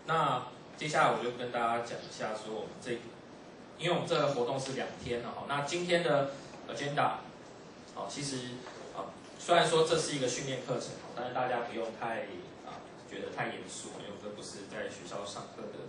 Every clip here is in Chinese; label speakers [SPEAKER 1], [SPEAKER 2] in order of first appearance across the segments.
[SPEAKER 1] 那接下来我就跟大家讲一下说我们因为我们这个活动是2天哈，那今天的 agenda 其实虽然说这是一个训练课程，但是大家不用太觉得太严肃，因为这不是在学校上课的。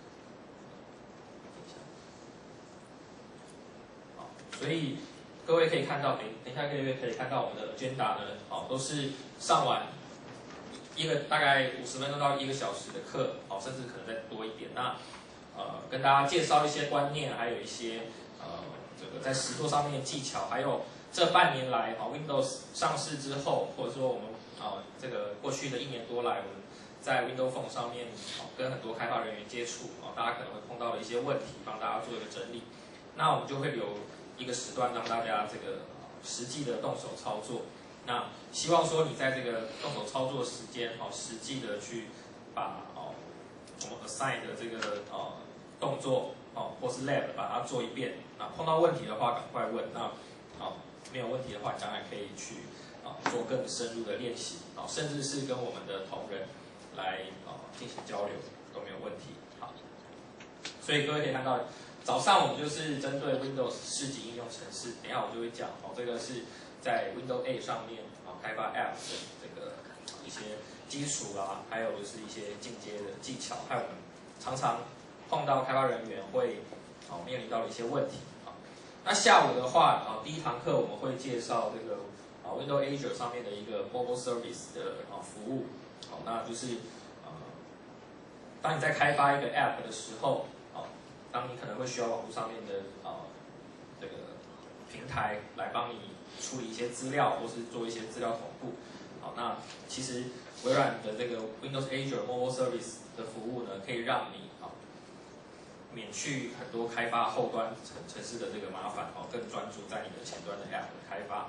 [SPEAKER 1] 所以各位可以看到，等一下各位可以看到我们的 agenda 呢，都是上完一个大概50分钟到1个小时的课，甚至可能再多一点。那跟大家介绍一些观念，还有一些这个在实作上面的技巧，还有这半年来Windows 上市之后，或者说我们这个过去的1年多来，我们在 Windows Phone 上面跟很多开发人员接触，大家可能会碰到的一些问题，帮大家做一个整理。那我们就会留一个时段让大家这个实际的动手操作。那希望说你在这个动手操作的时间，实际的去把我们 assign 的这个动作或是 lab 把它做一遍。碰到问题的话赶快问。那没有问题的话，将来可以去做更深入的练习，甚至是跟我们的同仁来进行交流都没有问题。好，所以各位可以看到，早上我们就是针对 Windows 4级应用程式，等一下我就会讲这个是在 Windows 8上面开发 App 的这个一些基础啦，还有就是一些进阶的技巧，还有我们常常碰到开发人员会面临到的一些问题。那下午的话，第一堂课我们会介绍这个Windows Azure 上面的一个 Mobile Service 的服务。那就是当你在开发一个 App 的时候，当你可能会需要网络上面的这个平台来帮你处理一些资料，或是做一些资料同步。那其实微软的这个 Windows Azure Mobile Service 的服务呢，可以让你免去很多开发后端程式的这个麻烦，更专注在你的前端的 App 的开发。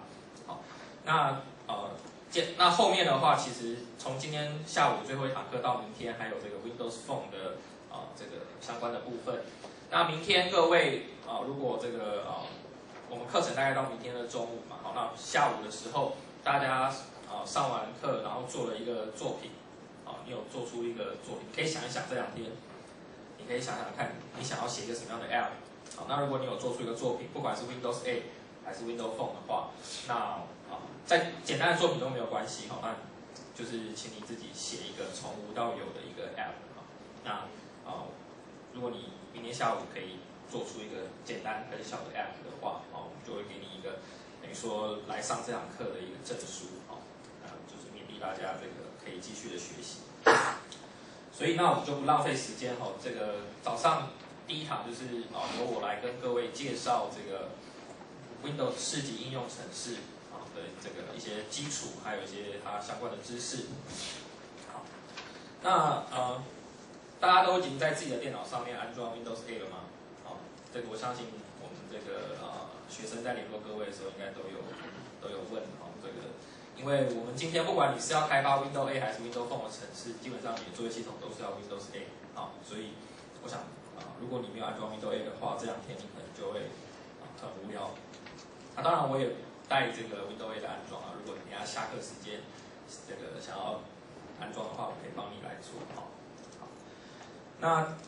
[SPEAKER 1] 那后面的话，其实从今天下午最后一堂课到明天，还有这个 Windows Phone 的这个相关的部分。那明天各位如果这个我们课程大概到明天的中午嘛，那下午的时候大家上完课，然后做了一个作品，你有做出一个作品，可以想一想这2天。你可以想想看，你想要写一个什么样的 App。那如果你有做出一个作品，不管是 Windows 8还是 Windows Phone 的话，那再简单的作品都没有关系，那就是请你自己写一个从无到有的一个 App。那如果你明天下午可以做出一个简单很小的 App 的话，我们就会给你一个等于说来上这堂课的一个证书，就是勉励大家这个可以继续的学习。所以那我们就不浪费时间这个早上第一堂就是由我来跟各位介绍这个 Windows 4级应用程式的这个一些基础，还有一些它相关的知识。好，那大家都已经在自己的电脑上面安装 Windows 8了吗？这个我相信我们这个学生在联络各位的时候，应该都有问这个。因为我们今天不管你是要开发 Windows 8还是 Windows Phone 的程式，基本上你的作业系统都是要 Windows 8所以我想如果你没有安装 Windows 8的话，这2天你可能就会很无聊。当然我也带这个 Windows 8的安装如果你等下下课时间这个想要安装的话，我可以帮你来做。好，那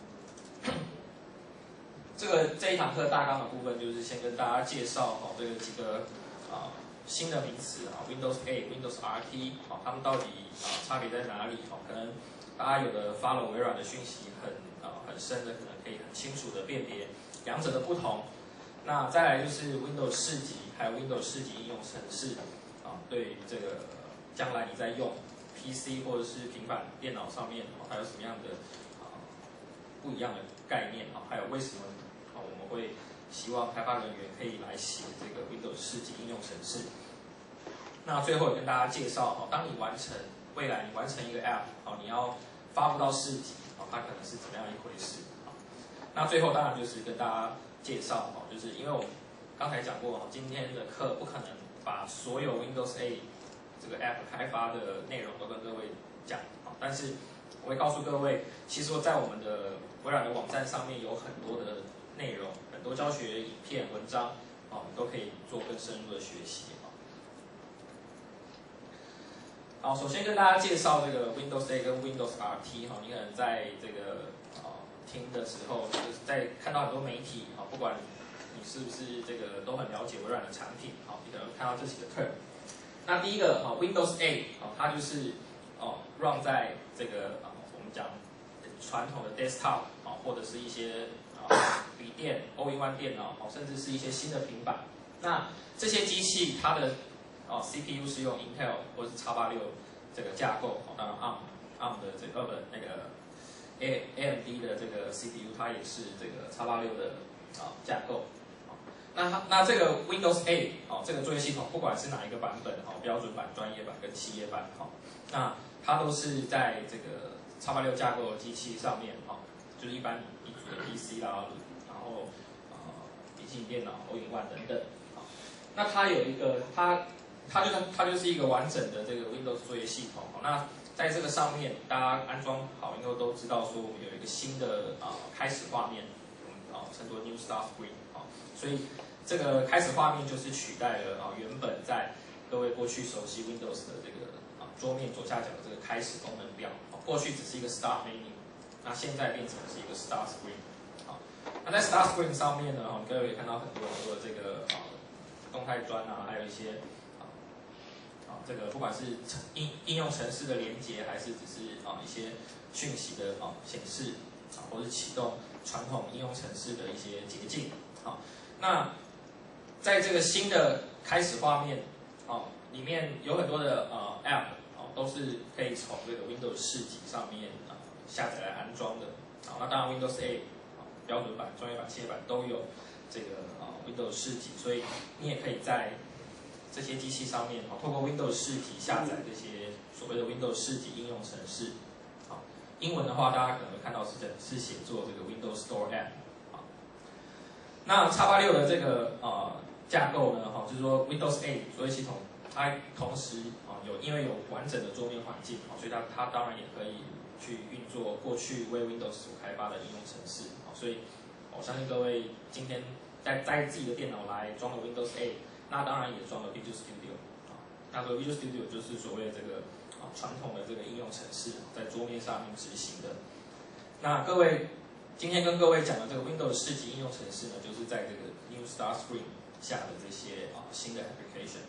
[SPEAKER 1] 这一堂课大纲的部分就是先跟大家介绍这个几个新的名词Windows 8、Windows RT 它们到底差别在哪里？可能大家有的 follow 微软的讯息很深的，可能可以很清楚的辨别两者的不同。那再来就是 Windows 4级还有 Windows 4级应用程式对这个将来你在用 PC 或者是平板电脑上面它有什么样的不一样的概念还有为什么我们会希望开发人员可以来写这个 Windows 4级应用程式。那最后也跟大家介绍当你未来你完成一个 App 你要发布到4级它可能是怎么样一回事。那最后当然就是跟大家介绍就是因为我们刚才讲过今天的课不可能把所有 Windows 8这个 App 开发的内容都跟各位讲但是我会告诉各位，其实在我们的微软的网站上面有很多的内容，很多教学影片、文章你都可以做更深入的学习。 好，首先跟大家介绍这个 Windows A 跟 Windows RT 哈，你可能在这个听的时候，就是在看到很多媒体不管你是不是这个都很了解微软的产品，你可能看到这几个 term。那第一个Windows A 它就是run 在这个我们讲传统的 desktop 或者是一些笔电、All-in-One 电脑甚至是一些新的平板。那这些机器它的CPU 是用 Intel 或者是 x86 这个架构，当然 ARM 的这个那个 AMD 的这个 CPU 它也是这个 x86 的架构。那这个 Windows A 这个作业系统，不管是哪一个版本标准版、专业版跟企业版那它都是在这个 x86 架构的机器上面就是一般一组的 PC 啦，然后笔记本电脑、All-in-One 等等。那它有一个它就是一个完整的这个 Windows 作业系统。那在这个上面，大家安装好以后都知道说，我们有一个新的开始画面，我们称作 New Start Screen。所以这个开始画面就是取代了原本在各位过去熟悉 Windows 的这个桌面左下角的这个开始功能表。过去只是一个 Start Menu， 那现在变成是一个 Start Screen。那在 Start Screen 上面呢，各位可以看到很多的这个动态砖还有一些这个不管是应用程式的连接，还是只是一些讯息的显示或是启动传统应用程式的一些捷径。那在这个新的开始画面里面有很多的App 都是可以从这个 Windows 市集上面下载来安装的。那当然 Windows A 标准版、专业版、企业版都有这个Windows 市集，所以你也可以在这些机器上面透过 Windows 市集下载这些所谓的 Windows 市集应用程式。英文的话，大家可能会看到是写作这个 Windows Store App。那 x86 的这个架构呢，就是说 Windows A 作业系统，它同时因为有完整的桌面环境，所以它当然也可以去运作过去为 Windows 所开发的应用程式。所以我相信各位今天在自己的电脑来装了 Windows A， 那当然也装了 Visual Studio。那个 Visual Studio 就是所谓这个传统的这个应用程式在桌面上面执行的。那各位今天跟各位讲的这个 Windows 市集应用程式呢，就是在这个 New Start Screen 下的这些新的 application。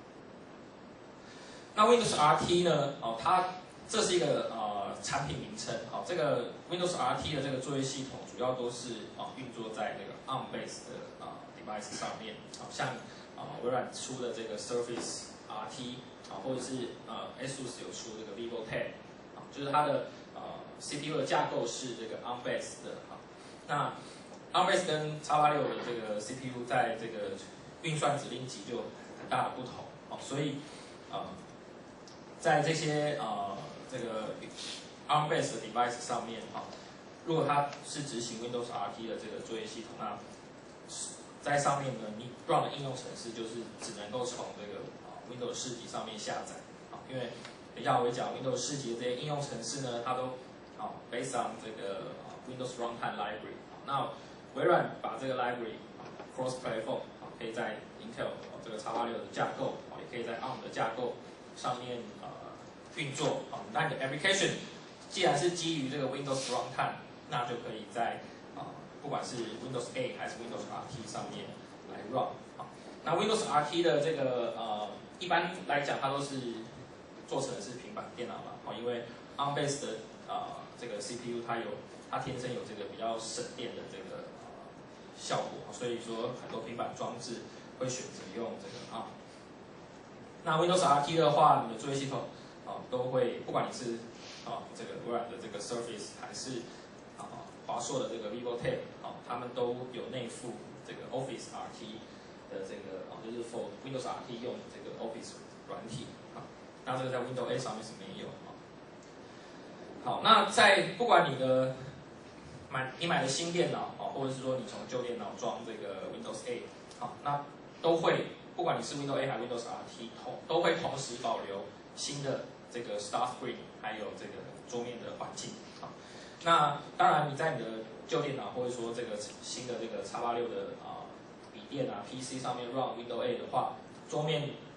[SPEAKER 1] 那 Windows RT 呢，这是一个产品名称。这个 Windows RT 的这个作业系统主要都是运作在这个 ARM-based 的device 上面。像微软出的这个 Surface RT 或者是ASUS 有出这个 VivoTech， 就是它的CPU 的架构是这个 ARM-based 的。那 ARM-based 跟 x86 的这个 CPU 在这个运算指令集就有很大的不同。所以在这些这个 ARM-based 的 device 上面如果它是执行 Windows RT 的这个作业系统，那在上面呢，你 run 的应用程式就是只能够从这个Windows 市集上面下载。因为等一下我会讲 Windows 市集的这些应用程式呢，它都based on 这个Windows Runtime Library。那微软把这个 library cross platform 可以在 Intel 这个 x86 的架构，也可以在 ARM 的架构上面运作。那你的 application 既然是基于这个 Windows Runtime， 那就可以在不管是 Windows A 还是 Windows RT 上面来 run。那 Windows RT 的这个一般来讲，它都是做成的是平板电脑嘛，因为 ARM-based 的这个 CPU 它天生有这个比较省电的这个效果，所以说很多平板装置会选择用这个 ARM。那 Windows RT 的话，你的作业系统都会，不管你是这个微软的这个 Surface 还是华硕的这个 VivoTech， 他们都有内附这个 Office RT 的这个就是 for Windows RT 用这个 Office 软体。那这个在 Windows A 上面是没有。好，那不管你买的新电脑或者是说你从旧电脑装这个 Windows A， 那都会，不管你是 Windows A 还是 Windows RT， 都会同时保留新的这个 Start Screen， 还有这个桌面的环境。那当然你在你的旧电脑或者说这个新的这个 x86 的笔电PC 上面 run Windows A 的话，桌面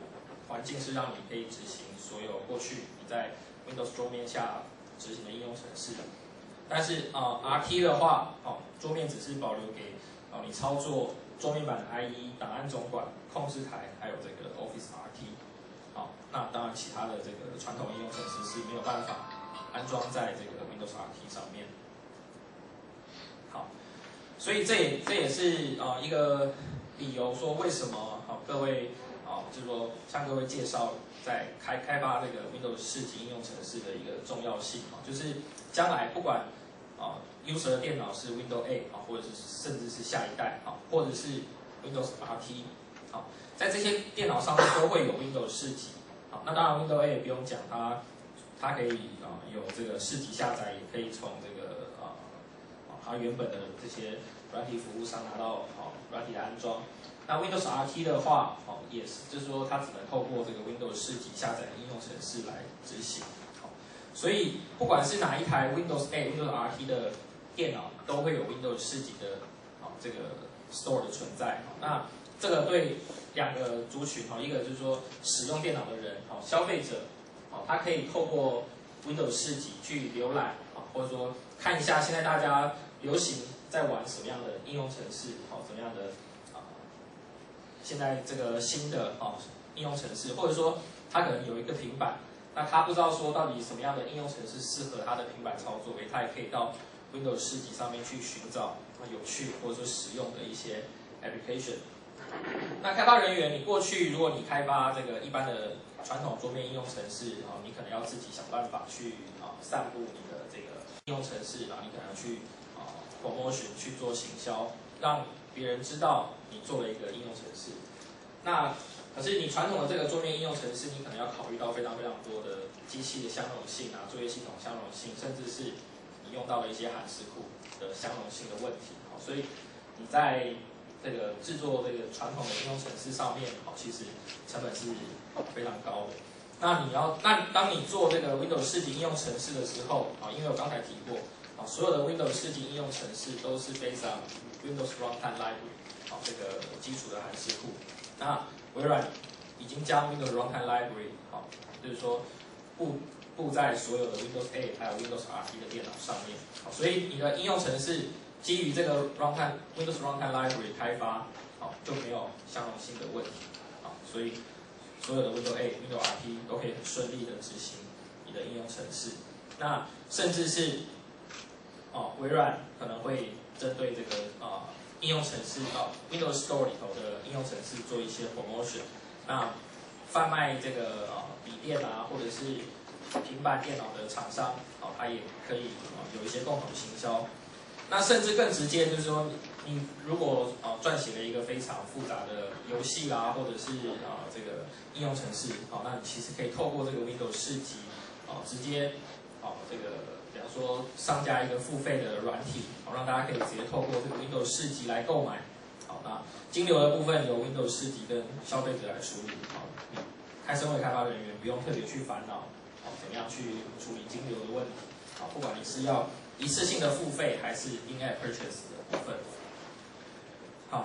[SPEAKER 1] 环境是让你可以执行所有过去你在 Windows 桌面下执行的应用程式。但是RT 的话，桌面只是保留给你操作桌面版的 IE、档案总管、控制台，还有这个 Office RT。那当然其他的这个传统应用程式是没有办法安装在这个 Windows RT 上面。好，所以这也是一个理由，说为什么各位就是说向各位介绍在开发这个 Windows 4级应用程式的一个重要性就是将来不管user 的电脑是 Windows 8或者是甚至是下一代或者是 Windows RT 在这些电脑上面都会有 Windows 4级。那当然 Windows 8不用讲，它可以有这个4级下载，也可以从这个它原本的这些软体服务商拿到软体的安装。那 Windows RT 的话也是，就是说它只能透过这个 Windows 4级下载的应用程式来执行。所以不管是哪一台 Windows 8、Windows RT 的电脑，都会有 Windows 4级的这个 Store 的存在。那这个对两个族群一个就是说使用电脑的人消费者他可以透过 Windows 4级去浏览或者说看一下现在大家流行在玩什么样的应用程式怎么样的现在这个新的应用程式，或者说他可能有一个平板，那他不知道说到底什么样的应用程式适合他的平板操作，他也可以到 Windows 4级上面去寻找有趣或者说实用的一些 application。那开发人员，你过去如果你开发这个一般的传统桌面应用程式你可能要自己想办法去散布你的这个应用程式，然后你可能要去promotion 去做行销，让别人知道你做了一个应用程式。那可是你传统的这个桌面应用程式，你可能要考虑到非常非常多的机器的相容性作业系统相容性，甚至是你用到的一些函式库的相容性的问题。所以你在这个制作这个传统的应用程式上面，其实成本是非常高的。那当你做这个 Windows 4级应用程式的时候，因为我刚才提过，所有的 Windows 4级应用程式都是 based on Windows Runtime Library，这个基础的函式库。那微软已经将 Windows Runtime Library，就是说布在所有的 Windows 8还有 Windows RT 的电脑上面，所以你的应用程式基于这个 Windows Runtime Library 开发，就没有相容性的问题，所以所有的 Windows 8、Windows RT 都可以很顺利的执行你的应用程式。那甚至是微软可能会针对这个应用程式Windows Store 里头的应用程式做一些 promotion， 那贩卖这个笔电或者是平板电脑的厂商，它也可以有一些共同行销。那甚至更直接，就是说，你如果撰写了一个非常复杂的游戏或者是这个应用程式，那你其实可以透过这个 Windows 4级，直接这个比方说上架一个付费的软体，让大家可以直接透过这个 Windows 4级来购买。那金流的部分由 Windows 4级跟消费者来处理。身为开发人员不用特别去烦恼，怎么样去处理金流的问题。不管你是要一次性的付费还是 in-app purchase 的部分。好，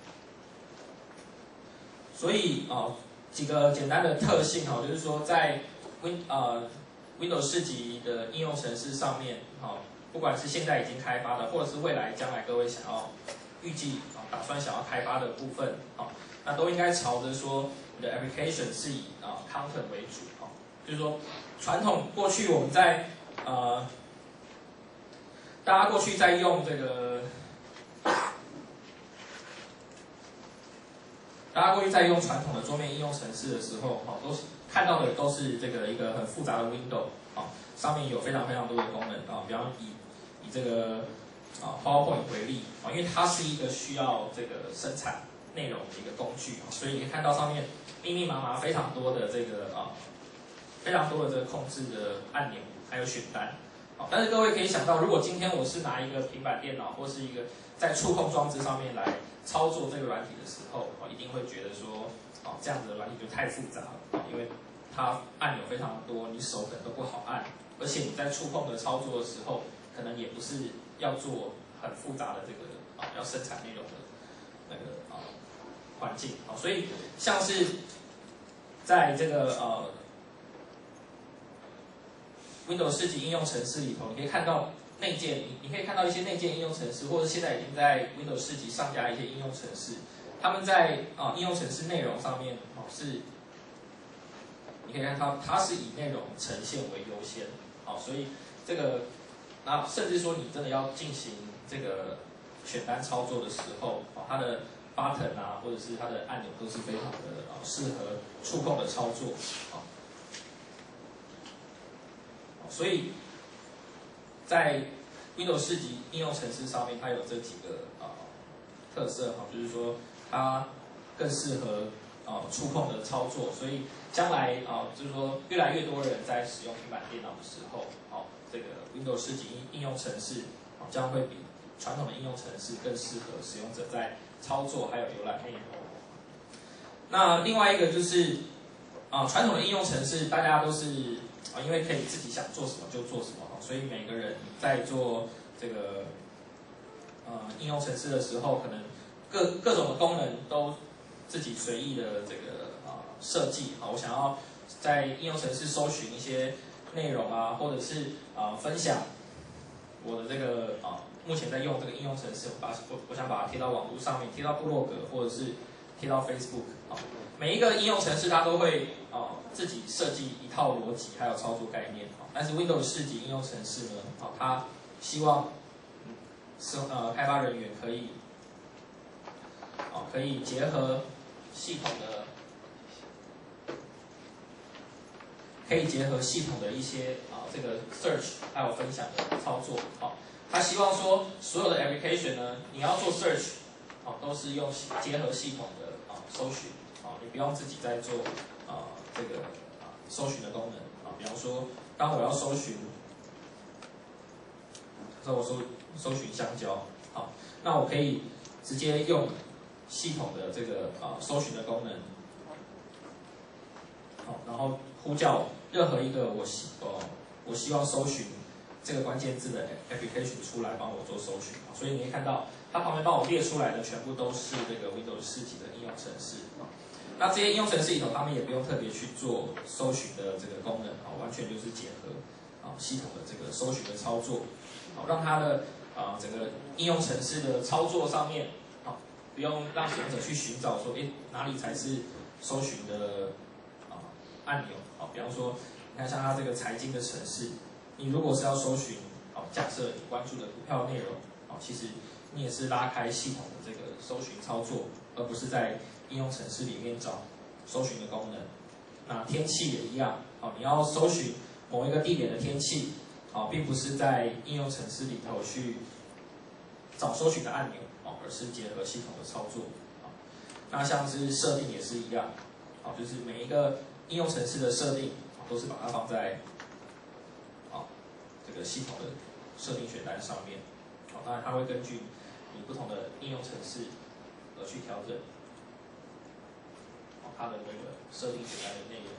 [SPEAKER 1] 所以几个简单的特性就是说在Windows 4级的应用程式上面，不管是现在已经开发的，或者是未来将来各位想要预计打算想要开发的部分，那都应该朝着说你的 application 是以content 为主，就是说传统过去我们在大家过去在用这个，大家过去在用传统的桌面应用程式的时候，都是看到的都是这个一个很复杂的 window， 上面有非常非常多的功能，比方以这个PowerPoint 为例，因为它是一个需要这个生产内容的一个工具，所以你可以看到上面密密麻麻非常多的这个非常多的这个控制的按钮还有选单。但是各位可以想到，如果今天我是拿一个平板电脑或是一个在触控装置上面来操作这个软体的时候，一定会觉得说，这样子的软体就太复杂了，因为它按钮非常多，你手可能都不好按，而且你在触控的操作的时候，可能也不是要做很复杂的这个要生产内容的那个环境，所以像是在这个Windows 10级应用程式里头，你可以看到内建，你可以看到一些内建应用程式，或者现在已经在 Windows 10级上架一些应用程式，他们在应用程式内容上面是，你可以看到它是以内容呈现为优先，所以这个，那甚至说你真的要进行这个选单操作的时候，它的 button 啊，或者是它的按钮都是非常的适合触控的操作，所以在 Windows 10级应用程式上面，它有这几个特色就是说它更适合触控的操作，所以将来就是说越来越多人在使用平板电脑的时候，这个 Windows 10级应用程式将会比传统的应用程式更适合使用者在操作还有浏览内容。那另外一个就是传统的应用程式大家都是因为可以自己想做什么就做什么，所以每个人在做这个应用程式的时候，可能各种的功能都自己随意的这个设计。我想要在应用程式搜寻一些内容啊，或者是分享我的这个目前在用这个应用程式，我想把它贴到网络上面，贴到部落格或者是贴到 Facebook。每一个应用程式它都会自己设计一套逻辑还有操作概念。但是 Windows 10级应用程式呢，它希望开发人员可以结合系统的一些这个 search 还有分享的操作。他希望说所有的 application 呢，你要做 search 都是用结合系统的搜寻，你不用自己在做这个搜寻的功能。比方说当我要搜寻，我搜寻香蕉，那我可以直接用系统的这个搜寻的功能，然后呼叫任何一个我希望搜寻这个关键字的 application 出来帮我做搜寻。所以你可以看到它旁边帮我列出来的全部都是这个 Windows 10级的应用程式。那这些应用程式里头，他们也不用特别去做搜寻的这个功能，完全就是结合系统的这个搜寻的操作，让它的整个应用程式的操作上面，不用让使用者去寻找说，哪里才是搜寻的按钮。比方说，你看像它这个财经的程式，你如果是要搜寻，假设你关注的股票内容，其实你也是拉开系统的这个搜寻操作，而不是在应用程式里面找搜寻的功能。那天气也一样，你要搜寻某一个地点的天气，并不是在应用程式里头去找搜寻的按钮，而是结合系统的操作。那像是设定也是一样，就是每一个应用程式的设定，都是把它放在这个系统的设定选单上面。当然它会根据你不同的应用程式而去调整它的那个设定选单的内容。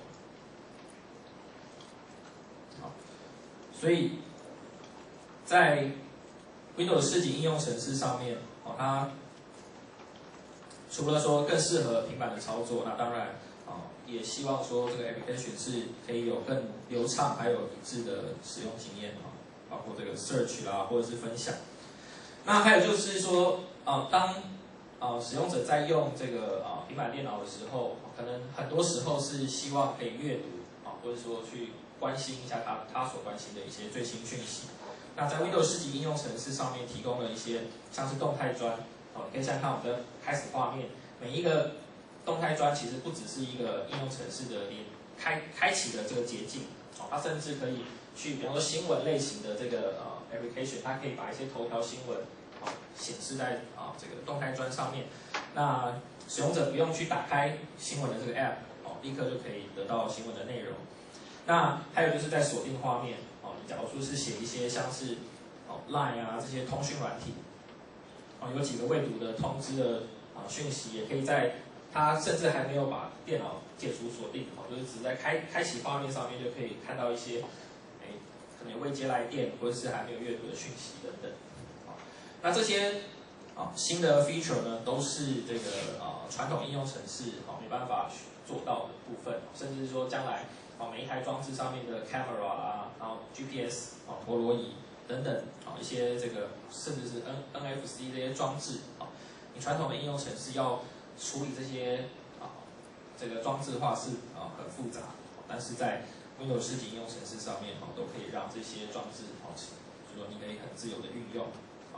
[SPEAKER 1] 所以在 Windows 10级应用程式上面，它除了说更适合平板的操作，那当然也希望说这个 application 是可以有更流畅还有一致的使用经验，包括这个 search 啦或者是分享。那还有就是说，当使用者在用这个平板电脑的时候，可能很多时候是希望可以阅读或者说去关心一下他所关心的一些最新讯息。那在 Windows 10级应用程式上面提供了一些像是动态砖，你可以想看我们的开始画面，每一个动态砖其实不只是一个应用程式的开启的这个捷径，它甚至可以去，比方说新闻类型的这个application， 它可以把一些头条新闻显示在这个动态砖上面。那使用者不用去打开新闻的这个 app， 立刻就可以得到新闻的内容。那还有就是在锁定画面，你假如说是写一些像是Line 啊这些通讯软体，有几个未读的通知的讯息，也可以在它甚至还没有把电脑解除锁定，就是只在开启画面上面就可以看到一些可能有未接来电或者是还没有阅读的讯息等等。那这些新的 feature 呢，都是这个传统应用程式没办法做到的部分，甚至说将来每一台装置上面的 camera 啊，然后 GPS 陀螺仪等等一些这个甚至是 NFC 这些装置你传统的应用程式要处理这些这个装置化是很复杂，但是在 Windows 10应用程式上面都可以让这些装置就说你可以很自由的运用。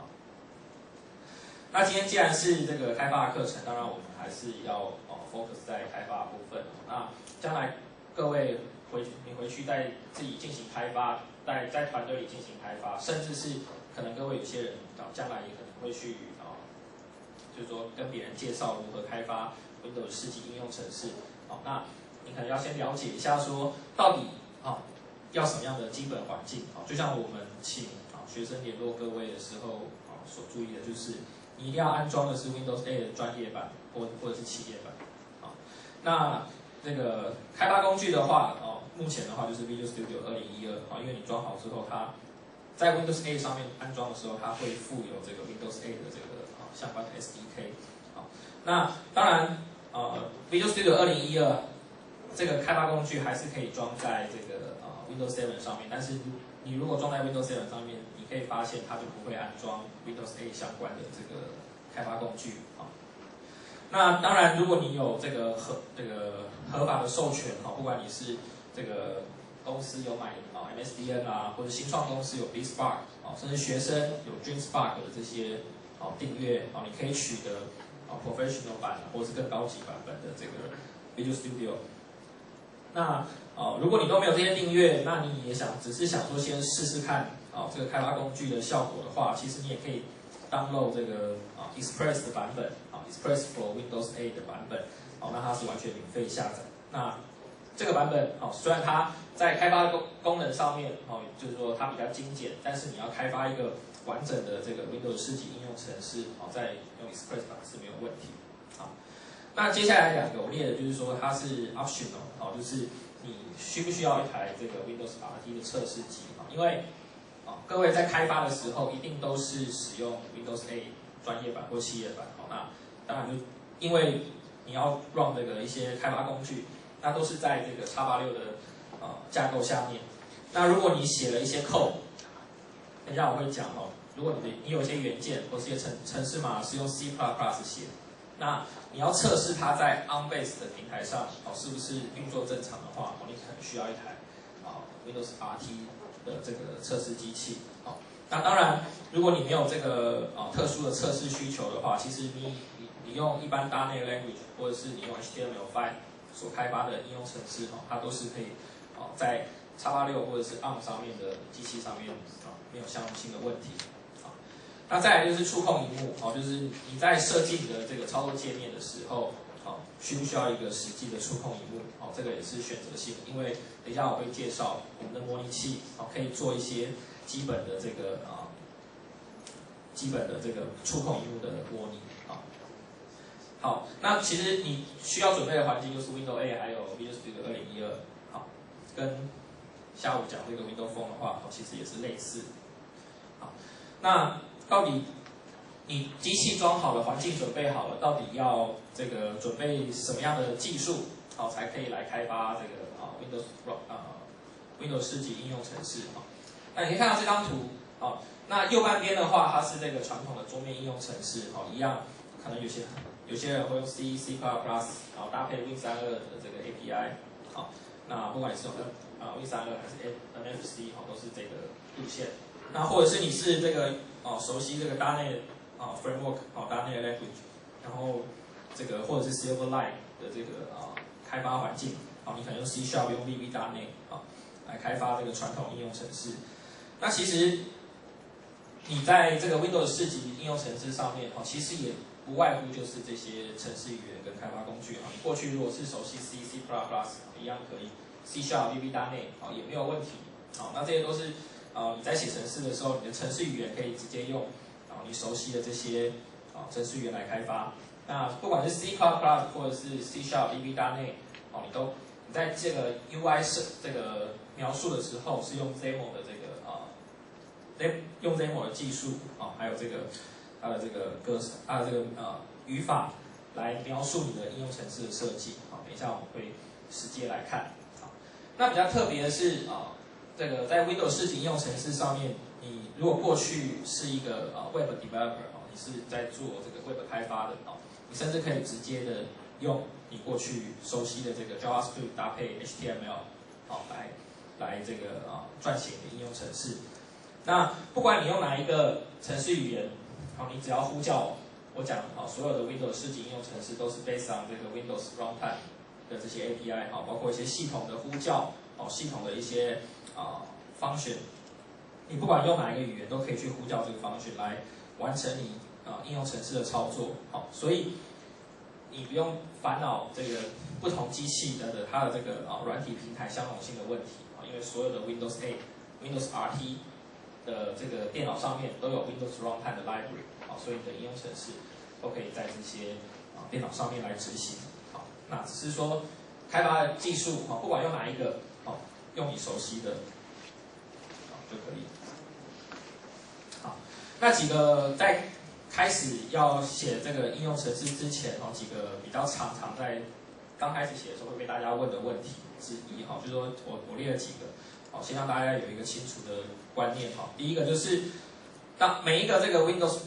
[SPEAKER 1] 那今天既然是这个开发的课程，当然我们还是要focus 在开发的部分。那将来各位你回去再自己进行开发，在团队里进行开发，甚至是可能各位有些人将来也可能会去就是说跟别人介绍如何开发 Windows 10级应用程式。那你可能要先了解一下说到底要什么样的基本环境。就像我们请学生联络各位的时候所注意的就是。你一定要安装的是 Windows 8的专业版或者是企业版。那这个开发工具的话，目前的话就是 Visual Studio 2012，因为你装好之后，它在 Windows 8上面安装的时候，它会附有这个 Windows 8的这个相关的 SDK。那当然Visual Studio 2012这个开发工具还是可以装在这个Windows 7上面，但是你如果装在 Windows 7上面，你可以发现它就不会安装 Windows 8相关的这个开发工具那当然，如果你有这个合法的授权不管你是这个公司有买MSDN 或者新创公司有 BSpark 甚至学生有 DreamSpark 的这些订阅你可以取得Professional 版或者是更高级版本的这个 Visual Studio。那如果你都没有这些订阅，那你也只是想说先试试看这个开发工具的效果的话，其实你也可以 download 这个Express 的版本Express for Windows 8的版本那它是完全免费下载。那这个版本虽然它在开发功能上面就是说它比较精简，但是你要开发一个完整的这个 Windows 10级应用程式在用 Express 版是没有问题。那接下来两个我列的就是说它是 optional 就是你需不需要一台这个 Windows RT 的测试机因为各位在开发的时候一定都是使用 Windows 8专业版或企业版那当然就因为你要 run 这个一些开发工具，那都是在这个 X86 的架构下面。那如果你写了一些 code， 等一下我会讲如果你有一些元件或是一些程式码是用 C++ 写，那你要测试它在 ARM-based 的平台上是不是运作正常的话你可能需要一台Windows RT 的这个测试机器那当然，如果你没有这个特殊的测试需求的话，其实你用一般 .NET language 或者是你用 HTML5 所开发的应用程式它都是可以在 X86 或者是 ARM 上面的机器上面没有相容性的问题那再来就是触控萤幕就是你在设计你的这个操作界面的时候需不需要一个实际的触控萤幕这个也是选择性，因为等一下我会介绍我们的模拟器可以做一些基本的这个触控萤幕的模拟好，那其实你需要准备的环境就是 Windows 8还有 Visual Studio 2012跟下午讲这个 Windows Phone 的话其实也是类似那到底你机器装好了，环境准备好了，到底要这个准备什么样的技术才可以来开发这个Windows 10级应用程式那你可以看到这张图那右半边的话，它是这个传统的桌面应用程式一样，可能有些人会用 C++， 搭配 Win32 的这个 API 那不管你是用Win32 还是 NFC 都是这个路线。那或者是你是这个熟悉这个 .NET Framework .NET Language， 然后这个或者是 Silverlight 的这个开发环境你可能用 C# 用 VB.NET 来开发这个传统应用程式。那其实你在这个 Windows 10级应用程式上面其实也不外乎就是这些程式语言跟开发工具你过去如果是熟悉 C++， 一样可以 C# VB.NET 也没有问题那这些都是你在写程式的时候，你的程式语言可以直接用你熟悉的这些程式语言来开发。那不管是 C++ 或者是 C# VB.NET 你在这个 UI 这个描述的时候是用 XAML 的这个用 XAML 的技术还有这个它的这个语法来描述你的应用程式的设计。好，等一下我们会实际来看。好，那比较特别的是这个在 Windows 4级应用程式上面，你如果过去是一个Web developer 你是在做这个 Web 开发的你甚至可以直接的用你过去熟悉的这个 JavaScript 搭配 HTML 来这个撰写你的应用程式。那不管你用哪一个程式语言，你只要呼叫我讲所有的 Windows 4级应用程式都是 based on 这个 Windows Runtime 的这些 API 包括一些系统的呼叫系统的一些function， 你不管用哪一个语言都可以去呼叫这个 function 来完成你应用程式的操作。所以你不用烦恼这个不同机器的它的这个软体平台相容性的问题因为所有的 Windows 8、Windows RT 的这个电脑上面都有 Windows Runtime 的 library 所以你的应用程式都可以在这些电脑上面来执行。那只是说开发的技术不管用哪一个用你熟悉的就可以。好，那几个在开始要写这个应用程式之前几个比较常在刚开始写的时候会被大家问的问题之一就是说我列了几个先让大家有一个清楚的观念第一个就是当每一个这个 Windows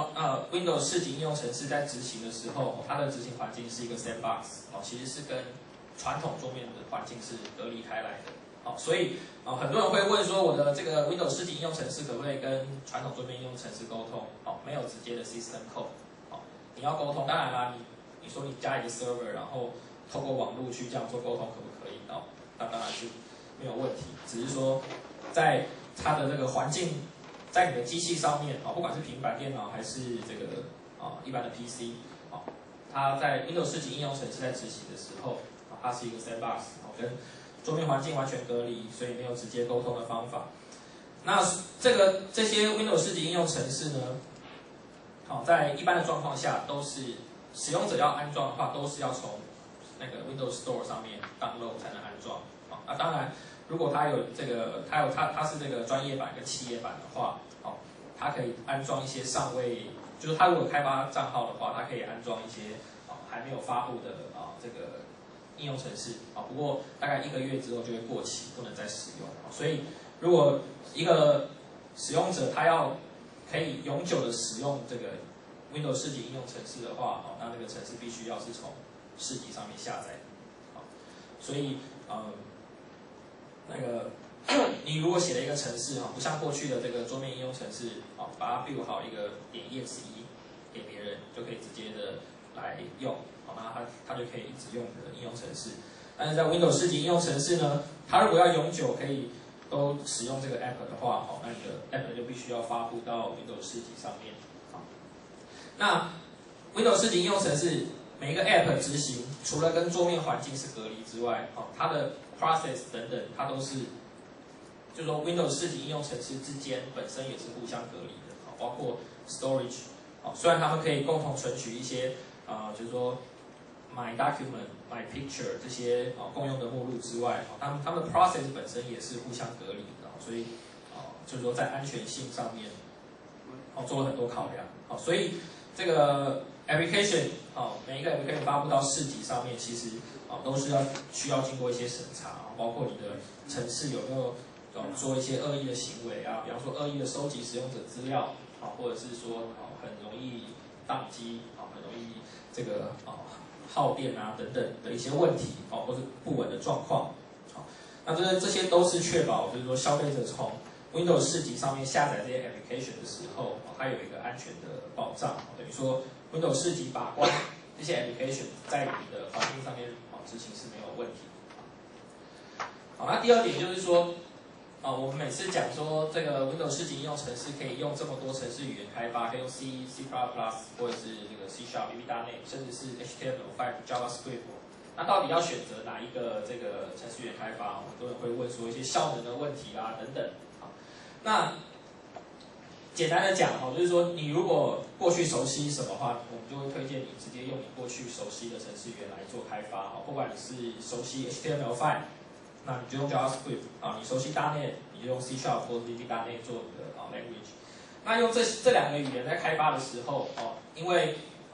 [SPEAKER 1] 4级应用程式在执行的时候它的执行环境是一个 sandbox 其实是跟传统桌面的环境是隔离开来的所以很多人会问说我的这个 Windows 4级应用程式可不可以跟传统桌面应用程式沟通没有直接的 system code 你要沟通当然啦你说你加一个 server 然后透过网络去这样做沟通可不可以那当然是没有问题，只是说在它的这个环境在你的机器上面不管是平板电脑还是这个一般的 PC 它在 Windows 4级应用程式在执行的时候它是一个 sandbox 跟桌面环境完全隔离，所以没有直接沟通的方法。那这些 Windows 4级应用程式呢在一般的状况下都是使用者要安装的话都是要从那个 Windows Store 上面 download 才能安装当然如果它有这个它是这个专业版跟企业版的话它可以安装一些尚未就是它如果开发账号的话它可以安装一些还没有发布的这个应用程式不过大概1个月之后就会过期不能再使用所以如果一个使用者他要可以永久的使用这个 Windows 4级应用程式的话那这个程式必须要是从4级上面下载所以那个你如果写了一个程式不像过去的这个桌面应用程式把它 build 好一个.exe 给别人就可以直接的来用那它就可以一直用你的应用程式。但是在 Windows 4级应用程式呢，它如果要永久可以都使用这个 App 的话那你的 App 就必须要发布到 Windows 4级上面那 Windows 4级应用程式每一个 App 执行，除了跟桌面环境是隔离之外它的 process 等等，它都是就是说 Windows 4级应用程式之间本身也是互相隔离的包括 storage 虽然它们可以共同存取一些就是说 My Document、My Picture 这些共用的目录之外它们的 process 本身也是互相隔离的所以就是说在安全性上面做了很多考量所以这个 application 每一个 application 发布到4级上面其实都是需要经过一些审查包括你的程式有没有做一些恶意的行为比方说恶意的收集使用者资料或者是说很容易宕机很容易这个耗电等等的一些问题或是不稳的状况那这些都是确保就是说消费者从 Windows 4级上面下载这些 application 的时候它有一个安全的保障等于说 Windows 4级把关这些 application 在你的环境上面执行是没有问题那第二点就是说我们每次讲说这个 Windows 4级应用程式可以用这么多程式语言开发，可以用 C、C++或者是这个 C#、VB.NET， 甚至是 HTML5、JavaScript。那到底要选择哪一个这个程式语言开发？很多人会问说一些效能的问题等等。那简单的讲就是说你如果过去熟悉什么话，我们就会推荐你直接用你过去熟悉的程式语言来做开发不管你是熟悉 HTML5。那你就用 JavaScript你熟悉 .NET， 你就用 C# 或者 VB.NET 做你的language。 那用这两个语言在开发的时候，因为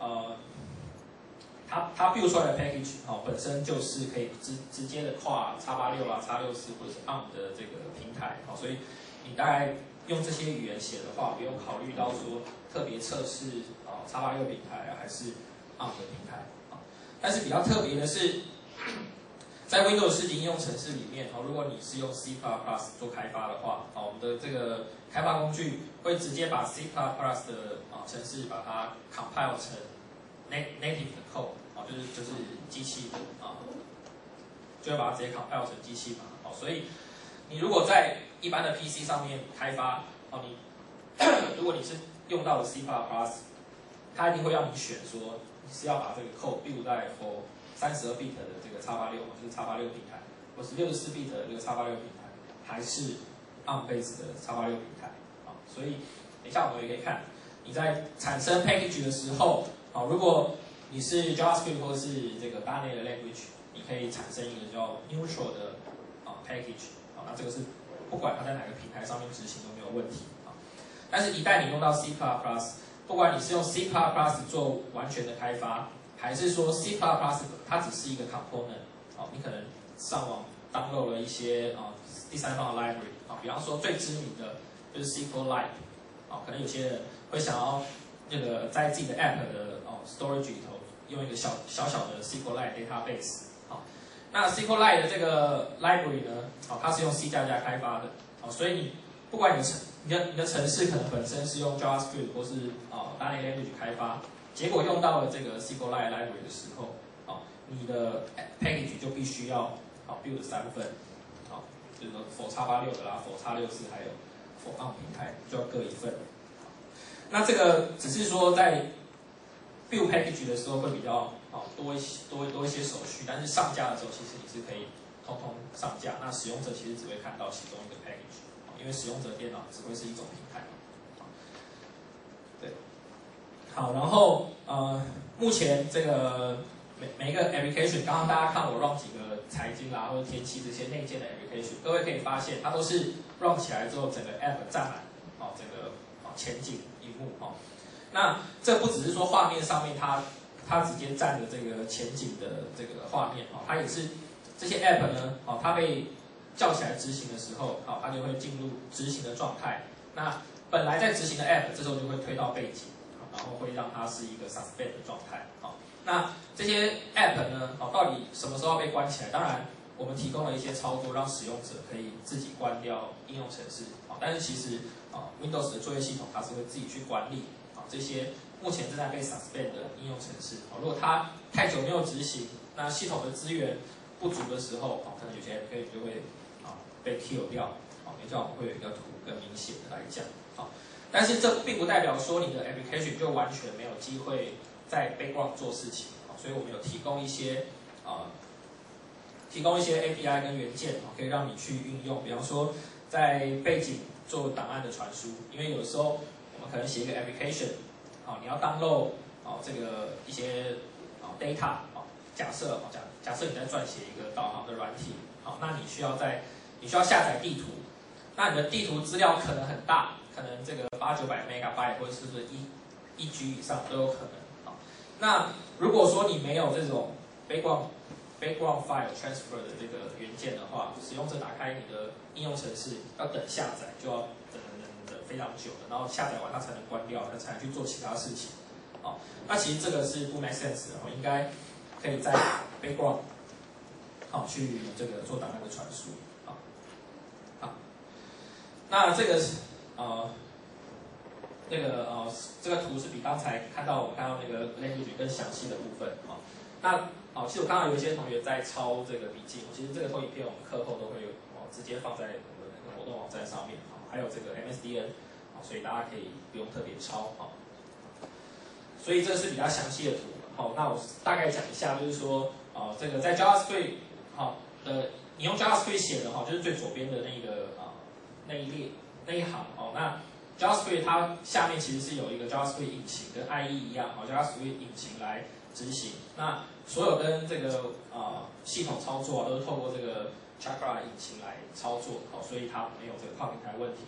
[SPEAKER 1] 它 build 出来的 package 本身就是可以直接的跨 x86 啦、x64 或者是 ARM 的这个平台，所以你大概用这些语言写的话，不用考虑到说特别测试x86 平台还是 ARM 的平台。但是比较特别的是，在 Windows 10应用程式里面，如果你是用 C++ 做开发的话，我们的这个开发工具会直接把 C++ 的程式把它 compile 成 native 的 code， 就是机器就会把它直接 compile 成机器码。所以你如果在一般的 PC 上面开发，如果你是用到了 C++， 它一定会让你选说你是要把这个 code build 在 for 32bit 的这个 x86， 就是 x86 平台，或是64bit 的这个 x86 平台，还是 ARM base 的 x86 平台。所以等一下我们也可以看，你在产生 package 的时候，如果你是 JavaScript 或是这个 .NET 的 language， 你可以产生一个叫 neutral 的package， 那这个是不管它在哪个平台上面执行都没有问题。但是，一旦你用到 C++， 不管你是用 C++ 做完全的开发，还是说 C++ 它只是一个 component， 你可能上网 download 了一些第三方的 library， 比方说最知名的就是 SQLite， 可能有些人会想要那个在自己的 app 的storage 里头用一个小的 SQLite database， 那 SQLite 的这个 library 呢，它是用 C++ 开发的，所以你不管你的程式可能本身是用 JavaScript 或是.NET language 开发，结果用到了这个 SQLite library 的时候，你的 package 就必须要build 3份，就是说 for x86 的啦 ，for x64 还有 for ARM 平台就要各一份。那这个只是说在 build package 的时候会比较多一些手续，但是上架的时候其实你是可以通通上架。那使用者其实只会看到其中一个 package， 因为使用者的电脑只会是一种平台。对，好，然后目前这个每一个 application， 刚刚大家看我 run 几个财经啦或者天气这些内建的 application， 各位可以发现它都是 run 起来之后整个 app 占满这个前景荧幕那这不只是说画面上面它直接占着这个前景的这个画面它也是这些 app 呢它被叫起来执行的时候它就会进入执行的状态。那本来在执行的 app 这时候就会推到背景，然后会让它是一个 suspend 的状态那这些 app 呢到底什么时候要被关起来？当然我们提供了一些操作，让使用者可以自己关掉应用程式但是其实Windows 的作业系统它是会自己去管理这些目前正在被 suspend 的应用程式如果它太久没有执行，那系统的资源不足的时候可能有些 application 就会被 kill 掉等一下我们会有一个图更明显的来讲但是这并不代表说你的 application 就完全没有机会在 background 做事情所以我们有提供一些 API 跟元件可以让你去运用，比方说在背景做档案的传输，因为有的时候我们可能写一个 application， 你要 download 这个一些data， 假设你在撰写一个导航的软体，那你需要下载地图，那你的地图资料可能很大，可能这个800-900 MB 或者是1 G 以上都有可能那如果说你没有这种 background file transfer 的这个元件的话，使用者打开你的应用程式要等下载，就要等非常久的，然后下载完它才能关掉，它才能去做其他事情。那其实这个是不 make sense 的，应该可以在 background 去这个做档案的传输。那这个是这个图是比刚才我们看到那个 language 更详细的部分那其实我看到有一些同学在抄这个笔记，其实这个投影片我们课后都会有直接放在我们的那个活动网站上面还有这个 MSDN 所以大家可以不用特别抄所以这个是比较详细的图那我大概讲一下，就是说这个在 JavaScript 的你用 JavaScript 写的就是最左边的那一列那一行那 JavaScript 它下面其实是有一个 JavaScript 引擎，跟 IE 一样JavaScript 引擎来执行。那所有跟这个系统操作都是透过这个 Chakra 引擎来操作所以它没有这个跨平台问题。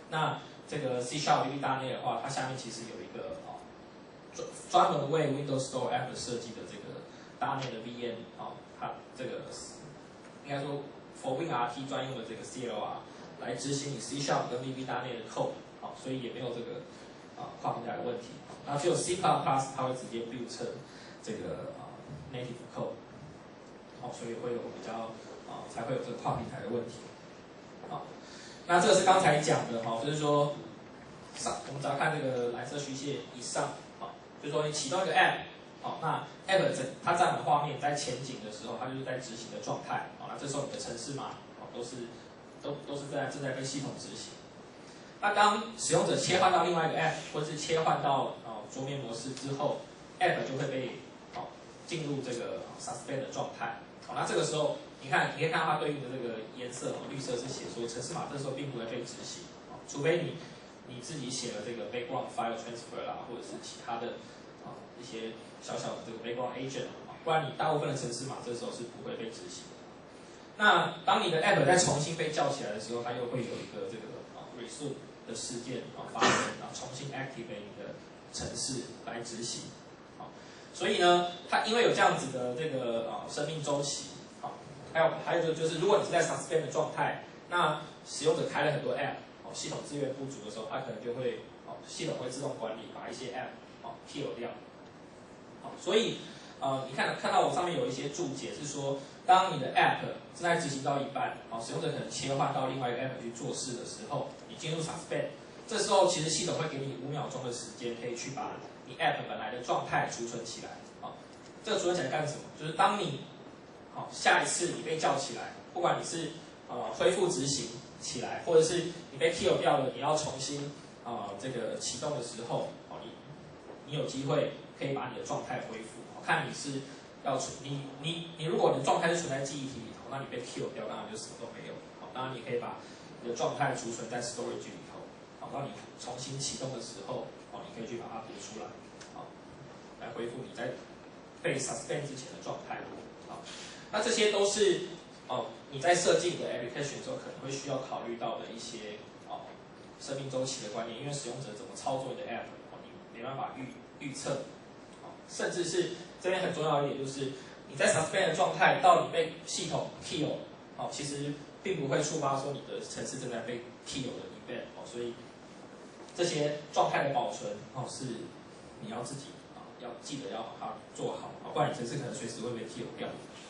[SPEAKER 1] 那这个 C# VB.NET 的话，它下面其实有一个专门为 Windows Store App 设计的这个 .NET 的 VM 它这个应该说 for WinRT 专用的这个 CLR 来执行你 C# 跟 VB.NET 的 code， 所以也没有这个跨平台的问题。然后只有 C++ 它会直接 build 成这个native code， 所以会有比较才会有这个跨平台的问题。那这个是刚才讲的就是说我们只要看这个蓝色虚线以上，就是说你启动一个 app， 那 app 它占满画面在前景的时候，它就是在执行的状态，那这时候你的程式码都是正在被系统执行。那当使用者切换到另外一个 app， 或者是切换到桌面模式之后 ，app 就会被进入这个 suspend 的状态。那这个时候你可以看到它对应的这个颜色，绿色是写说程式码这时候并不会被执行，除非你自己写了这个 background file transfer 啦，或者是其他的一些小小的这个 background agent， 不然你大部分的程式码这时候是不会被执行的。那当你的 app 再重新被叫起来的时候，它又会有一个这个resume 的事件发生，重新 activate 你的程式来执行。所以呢，它因为有这样子的这个生命周期，还有就是如果你是在 suspend 的状态，那使用者开了很多 app， 系统资源不足的时候，它可能就会系统会自动管理，把一些 app kill 掉。所以你看到我上面有一些注解是说，当你的 app 正在执行到一半，使用者可能切换到另外一个 app 去做事的时候，你进入 suspend， 这时候其实系统会给你5秒钟的时间，可以去把你 app 本来的状态储存起来。这个储存起来干什么？就是当你下一次你被叫起来，不管你是恢复执行起来，或者是你被 kill 掉了，你要重新这个启动的时候，你有机会可以把你的状态恢复。看你是要你如果你的状态是存在记忆体里头，那你被 kill 掉，当然就什么都没有。当然你可以把你的状态储存在 storage 里头，当你重新启动的时候，你可以去把它读出来，来恢复你在被 suspend 之前的状态。那这些都是你在设计你的 application 的时候可能会需要考虑到的一些生命周期的观念，因为使用者怎么操作你的 app， 你没办法预测，甚至是这边很重要一点就是你在 suspend 的状态到你被系统 kill， 其实并不会触发说你的程式正在被 kill 的 event， 所以这些状态的保存是你要自己要记得要把它做好，不然你程式可能随时会被 kill 掉。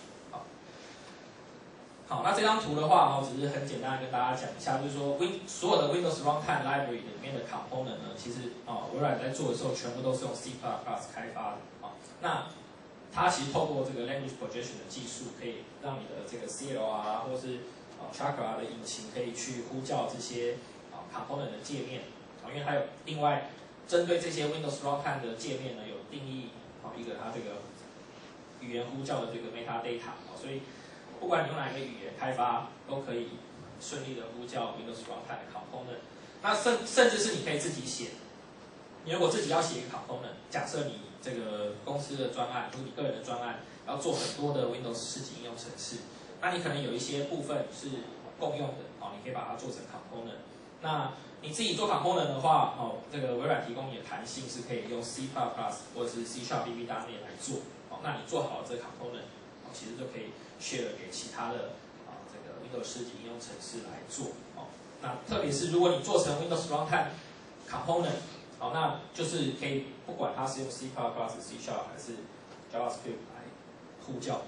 [SPEAKER 1] 好，那这张图的话，只是很简单的跟大家讲一下，就是说所有的 Windows Runtime Library 里面的 component 呢，其实微软在做的时候，全部都是用 C++ 开发的。那它其实透过这个 Language Projection 的技术，可以让你的这个 CLR 或是Chakra 的引擎可以去呼叫这些component 的界面。因为它有另外针对这些 Windows Runtime 的界面呢，有定义一个它这个语言呼叫的这个 metadata， 所以不管你用哪一个语言开发，都可以顺利的呼叫 Windows Runtime 的 component。那甚至是你可以自己写。你如果自己要写一个 component， 假设你这个公司的专案，或者你个人的专案，要做很多的 Windows 4级应用程式，那你可能有一些部分是共用的，你可以把它做成 component。那你自己做 component 的话，这个微软提供你的弹性是可以用 C++ 或者是 C# VB.NET 来做。那你做好了这个 component， 其实就可以 share 给其他的这个 Windows 4级应用程式来做。那特别是如果你做成 Windows Runtime component， 那就是可以不管它是用 C++、C# 还是 JavaScript 来呼叫。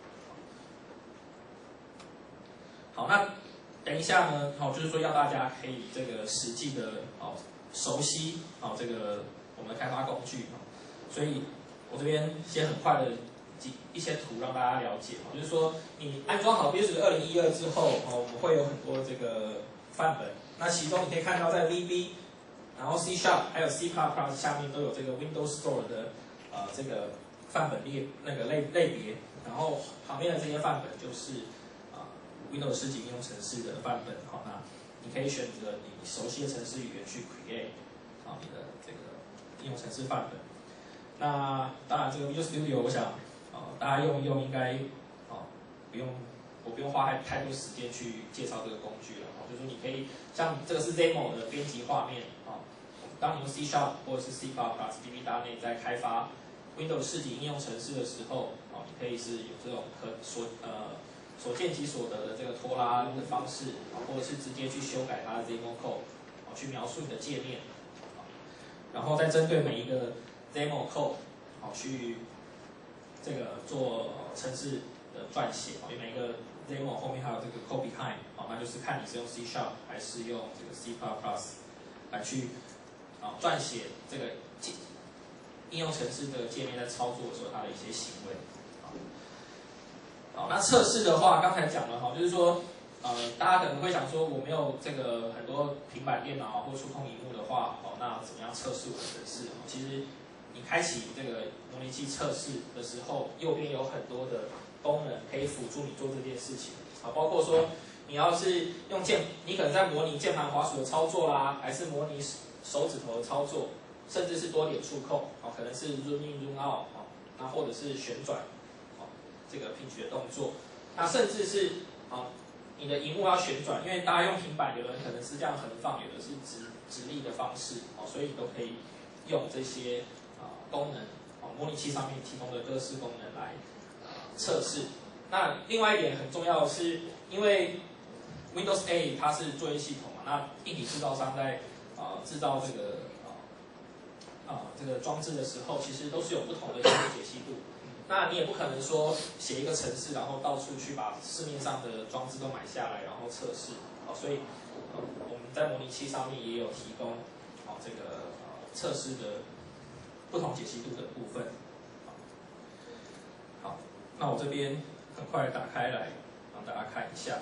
[SPEAKER 1] 好，那等一下呢，就是说要大家可以这个实际的熟悉这个我们的开发工具，所以我这边先很快的一些图让大家了解，就是说你安装好 Visual 2012之后，我们会有很多这个范本，那其中你可以看到在 VB， 然后 C# 还有 C++ 下面都有这个 Windows Store 的这个范本类别，然后旁边的这些范本就是Windows 4级应用程式的范本，那你可以选择你熟悉的程式语言去 create 你的这个应用程式范本。那当然，这个 Visual Studio 我想大家用一用应该不用我不用花太多时间去介绍这个工具了。就是说你可以像这个是 Xamarin 的编辑画面当你用 C# 或者是 C++、VB.NET 在开发 Windows 4级应用程式的时候，你可以是有这种所见即所得的这个拖拉的方式，或者是直接去修改它的 XAML code，去描述你的界面，然后再针对每一个 XAML code，去这个做程式的撰写，因为每一个 XAML 后面还有这个 code behind，那就是看你是用 C# 还是用这个 C++ 来去撰写这个应用程式的界面在操作的时候它的一些行为。好，那测试的话，刚才讲了就是说，大家可能会想说，我没有这个很多平板电脑或触控荧幕的话，那怎么样测试我的程式？其实你开启这个模拟器测试的时候，右边有很多的功能可以辅助你做这件事情。包括说你要是用你可能在模拟键盘滑鼠的操作啦，还是模拟手指头的操作，甚至是多点触控，可能是 zoom in zoom out，那或者是旋转，这个pinch的动作，那甚至是你的荧幕要旋转，因为大家用平板，有的人可能是这样横放，有的是直立的方式，所以你都可以用这些功能，模拟器上面提供的各式功能来测试。那另外一点很重要的是，因为 Windows 8它是作业系统嘛，那硬体制造商在制造这个装置的时候，其实都是有不同的解析度。那你也不可能说写一个程式，然后到处去把市面上的装置都买下来，然后测试。所以我们在模拟器上面也有提供这个测试的不同解析度的部分。好，那我这边很快打开来让大家看一下。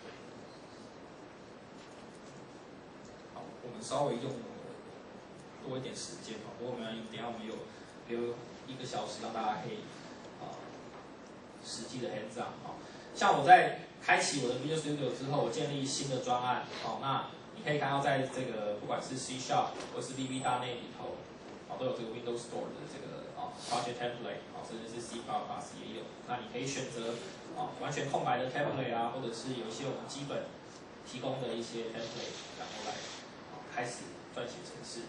[SPEAKER 1] 好，我们稍微用多一点时间，不过我们等一下我们有1个小时，让大家可以实际的 hands on。像我在开启我的 Visual Studio 之后，我建立新的专案，那你可以看到在这个不管是 C# 或是 VB.NET 里头，都有这个 Windows Store 的这个Project Template，甚至是 C++ 也有。那你可以选择完全空白的 template 啊，或者是有一些我们基本提供的一些 template， 然后来开始撰写程式。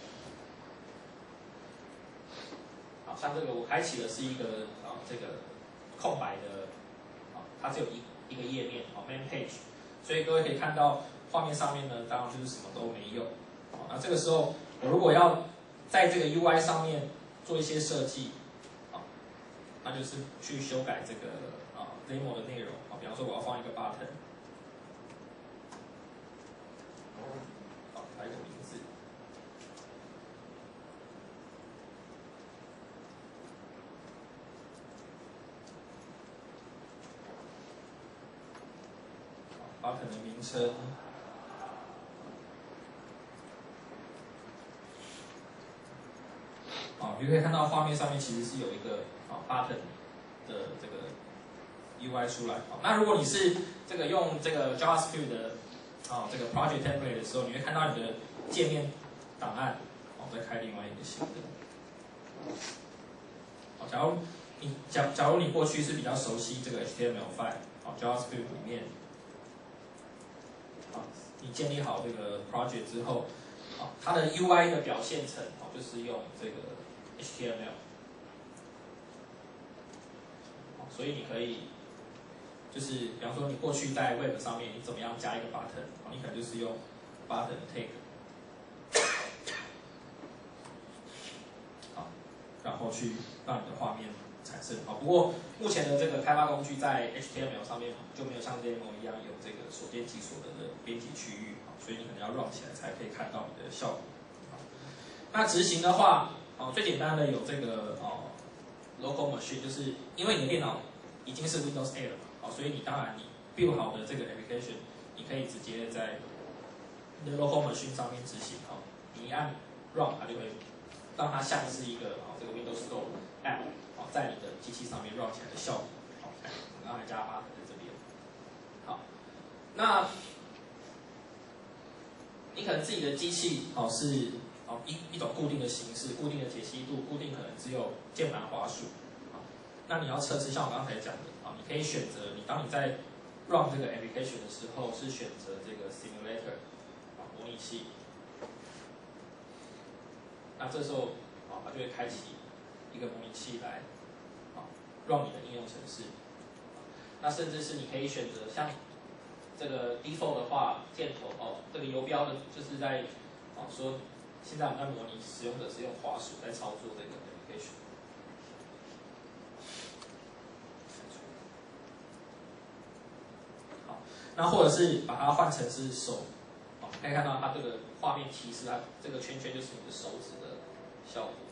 [SPEAKER 1] 好，像这个我开启的是一个这个空白的，它只有一个页面main page， 所以各位可以看到画面上面呢，当然就是什么都没有。那这个时候我如果要在这个 UI 上面做一些设计，那就是去修改这个demo 的内容，比方说我要放一个 button， 它一个名字。button 的名称，你可以看到画面上面其实是有一个button 的这个 UI 出来。那如果你是这个用这个 JavaScript 的这个 Project Template 的时候，你会看到你的界面档案。再开另外一个新的。假如你过去是比较熟悉这个 HTML5，JavaScript 里面，你建立好这个 project 之后，它的 UI 的表现层就是用这个 HTML， 所以你可以就是比方说你过去在 Web 上面你怎么样加一个 button， 你可能就是用 button tag， 然后去让你的画面产生。不过目前的这个开发工具在 HTML 上面就没有像 Demo 一样有这个所见即所得的编辑区域，所以你可能要 run 起来才可以看到你的效果。那执行的话，最简单的有这个local machine， 就是因为你的电脑已经是 Windows 8了嘛，所以你当然你 build 好的这个 application， 你可以直接在你的 local machine 上面执行。你一按 run， 它就会让它像是一个这个 Windows Store app 在你的机器上面 run 起来的效果。我刚才加8在这边。好，那你可能自己的机器是一种固定的形式、固定的解析度、固定可能只有键盘滑鼠。那你要测试，像我刚才讲的你可以选择当你在 run 这个 application 的时候，是选择这个 simulator 模拟器。那这时候它就会开启一个模拟器来run 你的应用程式。那甚至是你可以选择像这个 default 的话，箭头这个游标的就是在说现在我们在模拟使用者是用滑鼠在操作这个 application。好，那或者是把它换成是手，可以看到它这个画面提示它这个圈圈就是你的手指的效果。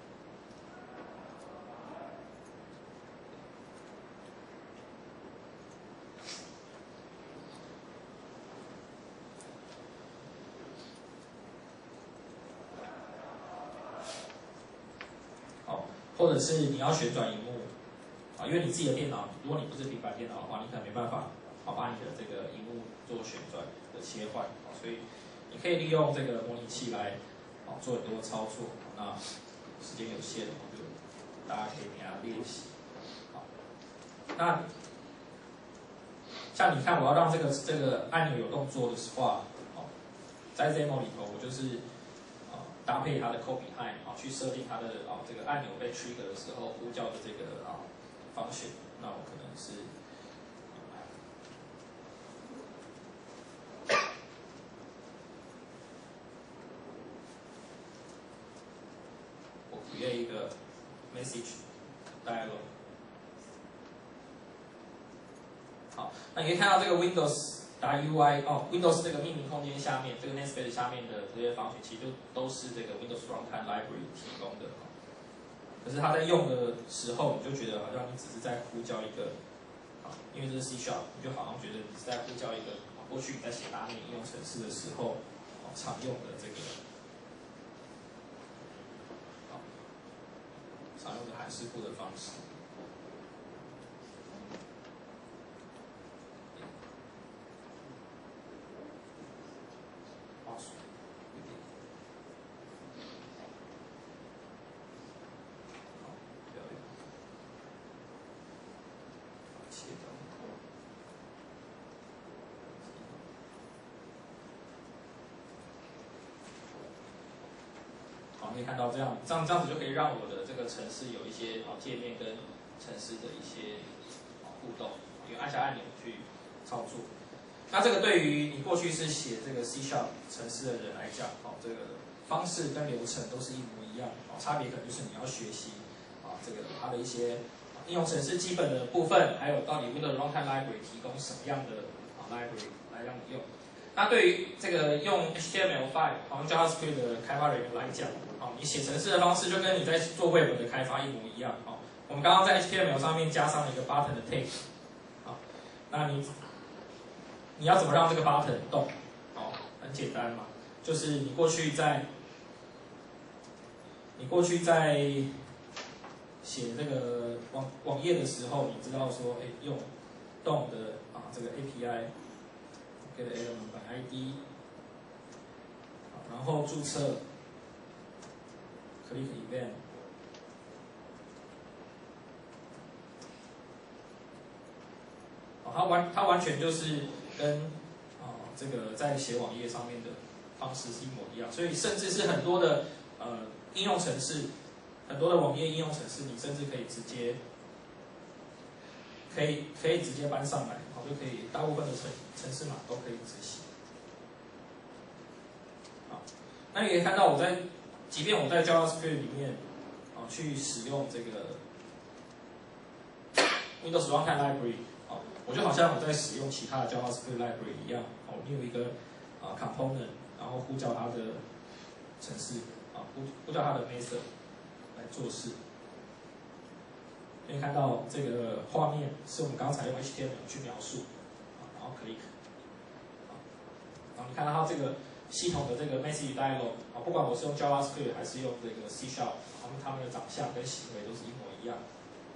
[SPEAKER 1] 或者是你要旋转萤幕因为你自己的电脑，如果你不是平板电脑的话，你可能没办法把你的这个萤幕做旋转的切换所以你可以利用这个模拟器来做很多操作。那时间有限，就大家可以给它练习。好，那像你看，我要让这个按钮有动作的话，在 demo 里头，我就是搭配它的 code behind 去设定它的这个按钮被 trigger 的时候呼叫的这个function。那我可能是我 create 一个 message dialog。好，那你可以看到这个 Windows.UI Windows 这个命名空间下面，这个 namespace 下面的这些方式，其实都是这个 Windows Runtime Library 提供的。可是它在用的时候，你就觉得好像你只是在呼叫一个因为这是 C#， 你就好像觉得你是在呼叫一个过去你在写拉面应用程式的时候常用的这个常用的函式库的方式。可以看到这样子就可以让我的这个程式有一些界面跟程式的一些互动，因为按下按钮去操作。那这个对于你过去是写这个 C# 程式的人来讲，这个方式跟流程都是一模一样，差别可能就是你要学习这个它的一些应用程式基本的部分，还有到底 Windows Runtime Library 提供什么样的library 来让你用。那对于这个用 HTML5 用 JavaScript 的开发人员来讲，你写程式的方式就跟你在做 Web 的开发一模一样。我们刚刚在 HTML 上面加上了一个 button 的 tag， 那你要怎么让这个 button 动？很简单嘛，就是你过去在写这个网页的时候，你知道说，用动的这个 API get element by ID， 然后注册 click event。它完全就是跟这个在写网页上面的方式是一模一样，所以甚至是很多的应用程式，很多的网页应用程式，你甚至可以直接直接搬上来，就可以大部分的程式码都可以执行。好，那你可以看到即便我在 JavaScript 里面去使用这个 Windows Runtime Library。我就好像我在使用其他的 JavaScript library 一样，你有一个component， 然后呼叫它的程式，呼叫它的 method 来做事。可以看到这个画面是我们刚才用 HTML 去描述，然后 click， 然后你看到它这个系统的这个 message dialog， 不管我是用 JavaScript 还是用这个 C#， 它们的长相跟行为都是一模一样。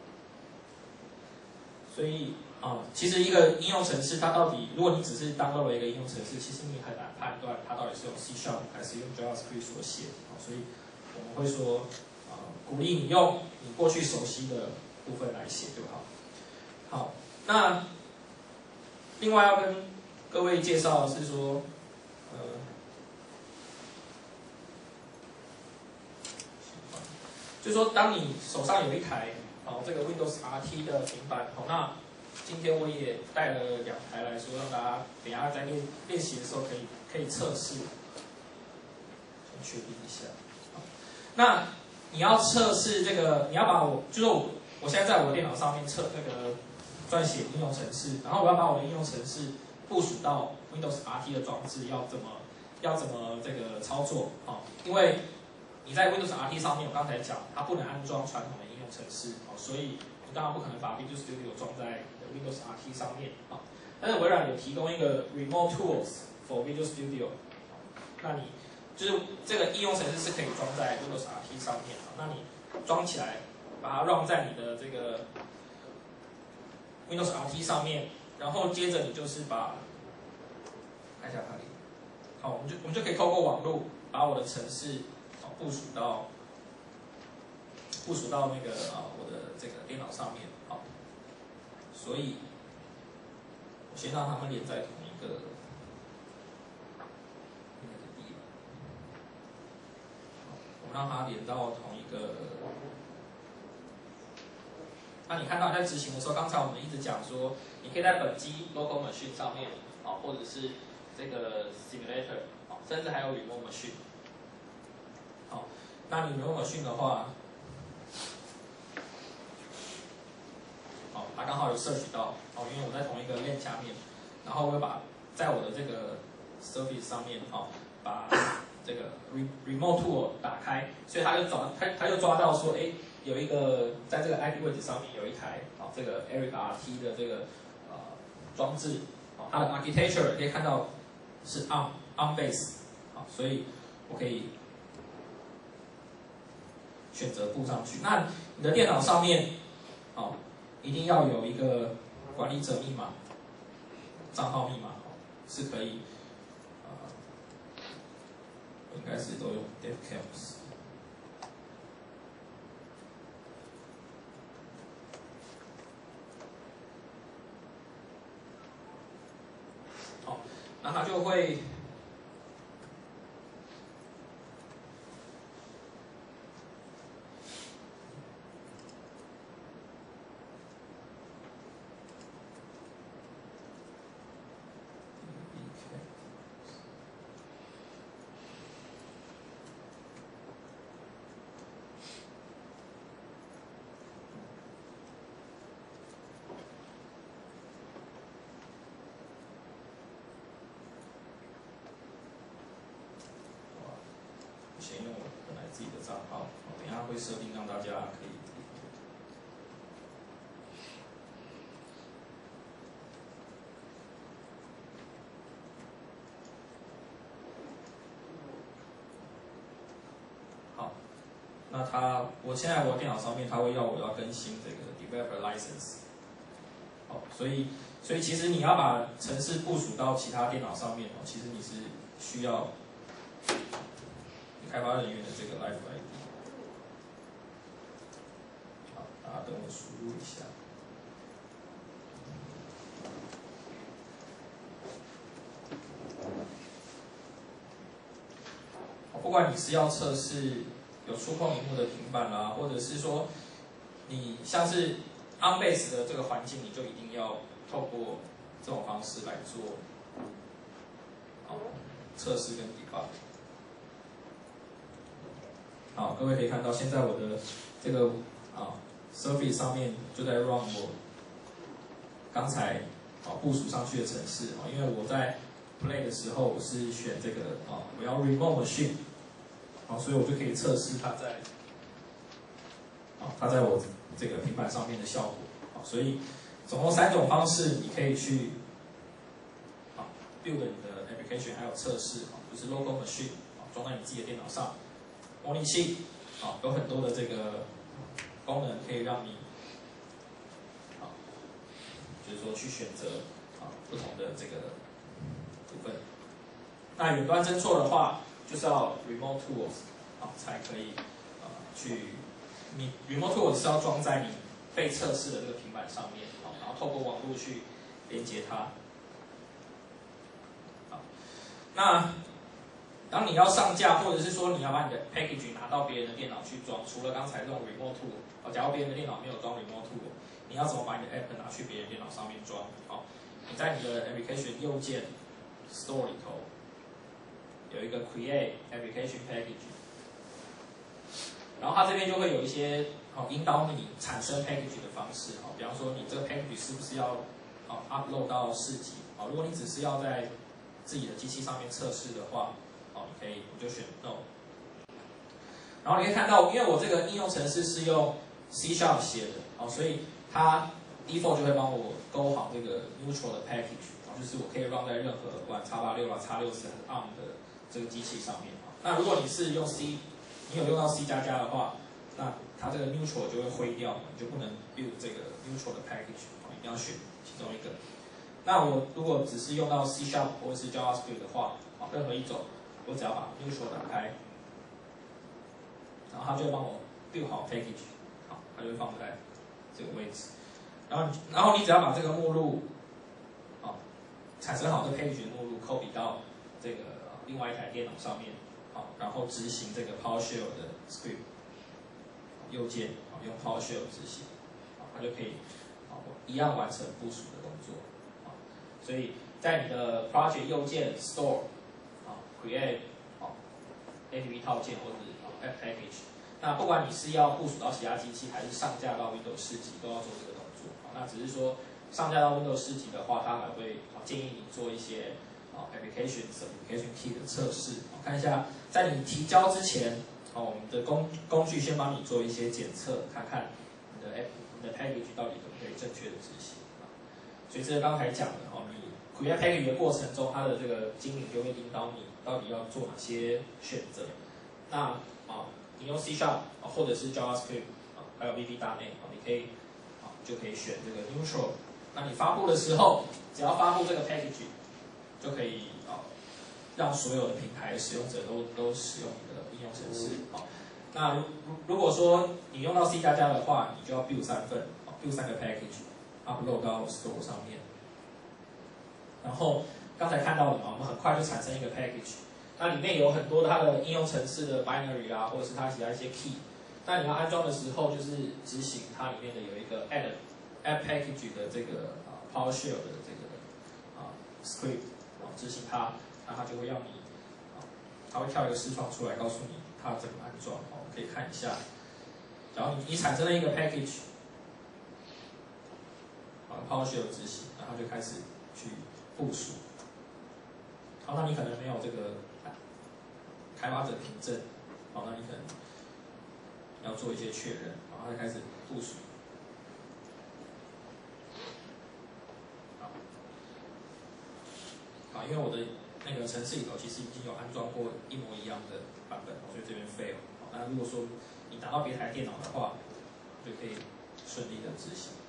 [SPEAKER 1] 所以其实一个应用程式，它到底，如果你只是download了一个应用程式，其实你很难判断它到底是用 C# 还是用 JavaScript 所写。所以我们会说，鼓励你用你过去熟悉的部分来写就好。好，那另外要跟各位介绍的是说，就是说当你手上有一台这个 Windows RT 的平板，那今天我也带了2台来说，让大家等一下在练习的时候可以测试。先确定一下。那你要测试这个，你要把我现在在我的电脑上面撰写应用程式，然后我要把我的应用程式部署到 Windows RT 的装置，要怎么这个操作因为你在 Windows RT 上面，我刚才讲它不能安装传统的应用程式所以你当然不可能把 Visual Studio 装在 Windows RT 上面但是微软有提供一个 Remote Tools for Visual Studio 那你就是这个应用程式是可以装在 Windows RT 上面那你装起来，把它 run 在你的这个 Windows RT 上面，然后接着你就是看一下哪里，我们就可以透过网络把我的程式部署到那个我的这个电脑上面所以我先让他们连在同一个。让它连到同一个。那你看到你在执行的时候，刚才我们一直讲说，你可以在本机 local machine 上面或者是这个 simulator 甚至还有 remote machine。那你 remote machine 的话，它刚好有search到因为我在同一个链下面，然后我会把在我的这个 Surface 上面把这个 Remote Tool 打开，所以他就抓到说，有一个在这个 IP 位置上面有一台这个 Eric RT 的这个装置，它的 architecture 可以看到是 ARM base， 所以我可以选择布上去。那你的电脑上面一定要有一个管理者密码、账号密码是可以。应该是都用 DevCamps。那它就会先用我本来自己的账号，等一下会设定让大家可以。好，那我现在我电脑上面，它会要我要更新这个 developer license。所以其实你要把程式部署到其他电脑上面其实你是需要。开发人员的这个 Live ID， 好，大家等我输入一下。不管你是要测试有触控萤幕的平板啦，或者是说你像是 ARM base 的这个环境，你就一定要透过这种方式来做测试跟 debug。好，各位可以看到，现在我的这个Surface 上面就在 run 我刚才部署上去的程式因为我在 Play 的时候我是选这个我要 Remote Machine 所以我就可以测试它在我这个平板上面的效果所以总共3种方式你可以去build 你的 application 还有测试就是 Local Machine 装在你自己的电脑上。模拟器有很多的这个功能可以让你就是说去选择不同的这个部分。那远端侦错的话，就是要 Remote Tools 才可以你 Remote Tools 是要装在你被测试的这个平板上面然后透过网络去连接它那当你要上架，或者是说你要把你的 package 拿到别人的电脑去装，除了刚才这种 remote tool， 假如别人的电脑没有装 remote tool， 你要怎么把你的 app 拿去别人电脑上面装？好，你在你的 application 右键 store 里头有一个 create application package， 然后它这边就会有一些引导你产生 package 的方式。比方说你这个 package 是不是要upload 到4级？如果你只是要在自己的机器上面测试的话，你就选 No。然后你可以看到，因为我这个应用程式是用 C# 写的，所以它 default 就会帮我勾好这个 neutral 的 package， 就是我可以 run 在任何不管 x86 啊、x64 ARM 的这个机器上面。那如果你是用 C， 你有用到 C++ 的话，那它这个 neutral 就会灰掉，你就不能 build 这个 neutral 的 package， 一定要选其中一个。那我如果只是用到 C# 或者是 JavaScript 的话，任何一种，我只要把 neutral 打开，然后它就会帮我 build 好 package， 它就会放在这个位置。然后你只要把这个目录，产生好的 package 的目录 copy 到这个另外一台电脑上面，然后执行这个 PowerShell 的 script， 右键用 PowerShell 执行，它就可以一样完成部署的动作。所以在你的 project 右键 store create APP 套件或者是 app package， 那不管你是要部署到其他机器，还是上架到 Windows 4级，都要做这个动作。那只是说上架到 Windows 4级的话，它还会建议你做一些application certification key 的测试。看一下，在你提交之前，我们的工具先帮你做一些检测，看看你的 package 到底可不可以正确的执行。所以这是刚才讲的你 create package 的过程中，它的这个经理就会引导你到底要做哪些选择。那你用 C# 或者是 JavaScript 还有 VB.NET， 你可以就可以选这个 neutral。那你发布的时候，只要发布这个 package， 就可以让所有的平台使用者都使用你的应用程式。那如果说你用到 C++ 的话，你就要 build 3份，build 3个 package。upload 到 store 上面，然后刚才看到的我们很快就产生一个 package， 那里面有很多它的应用程式的 binary 啊，或者是它其他一些 key， 那你要安装的时候，就是执行它里面的有一个 app package 的这个PowerShell 的这个script， 执行它，那它就会要你，它会跳一个视窗出来，告诉你它怎么安装，我们可以看一下，然后你产生了一个 package。PowerShell 执行，然后就开始去部署。那你可能没有这个开发者凭证，那你可能要做一些确认，然后就开始部署。因为我的那个程式里头其实已经有安装过一模一样的版本，所以这边 fail。那如果说你拿到别台电脑的话，就可以顺利的执行。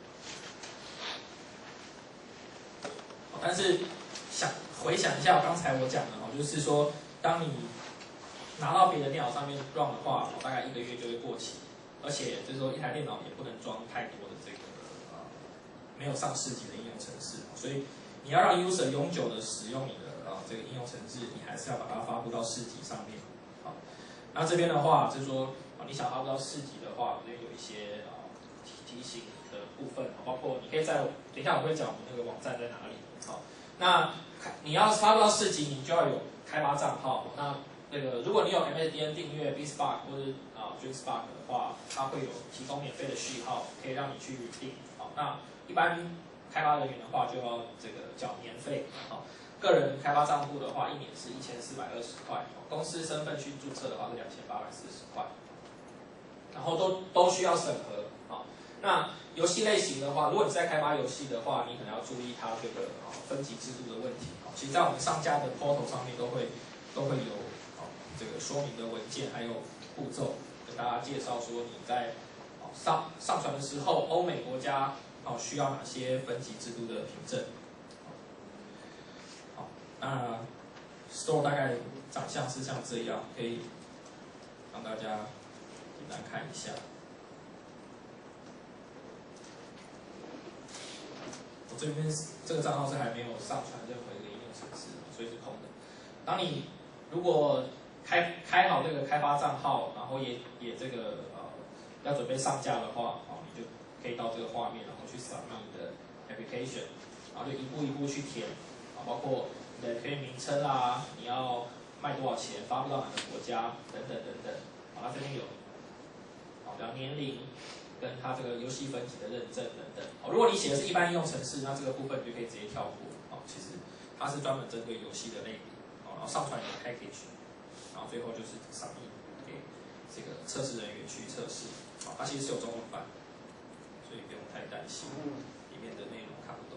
[SPEAKER 1] 但是回想一下刚才我讲的就是说，当你拿到别的电脑上面 run 的话，大概1个月就会过期，而且就是说一台电脑也不能装太多的这个没有上市级的应用程式，所以你要让 user 永久的使用你的这个应用程式，你还是要把它发布到4级上面。那这边的话就是说，你想发布到4级的话，这边有一些提醒的部分，包括你可以等一下我会讲我们那个网站在哪里。那你要发布到4级，你就要有开发账号。那如果你有 MSDN 订阅 BSpark 或者DreamSpark 的话，它会有提供免费的序号，可以让你去订。那一般开发人员的话就要这个缴年费。个人开发账户的话，1年是1420块，公司身份去注册的话是2840块，然后都需要审核。那游戏类型的话，如果你是在开发游戏的话，你可能要注意它这个分级制度的问题。其实，在我们上架的 portal 上面都会有这个说明的文件，还有步骤跟大家介绍说你在上传的时候，欧美国家需要哪些分级制度的凭证。那 store 大概长相是像这样，可以让大家简单看一下。我这边这个账号是还没有上传任何一个应用程式，所以是空的。 当你如果开好这个开发账号，然后也这个要准备上架的话，你就可以到这个画面，然后去扫描你的 application， 然后就一步一步去填，包括你的 APP 名称啊，你要卖多少钱，发布到哪个国家等等等等。好，那这边有比较年龄跟它这个游戏分级的认证等等。如果你写的是一般应用程式，那这个部分你就可以直接跳过。其实它是专门针对游戏的类别，然后上传你的 package， 然后最后就是上映给这个测试人员去测试。它其实是有中文版，所以不用太担心里面的内容看不懂。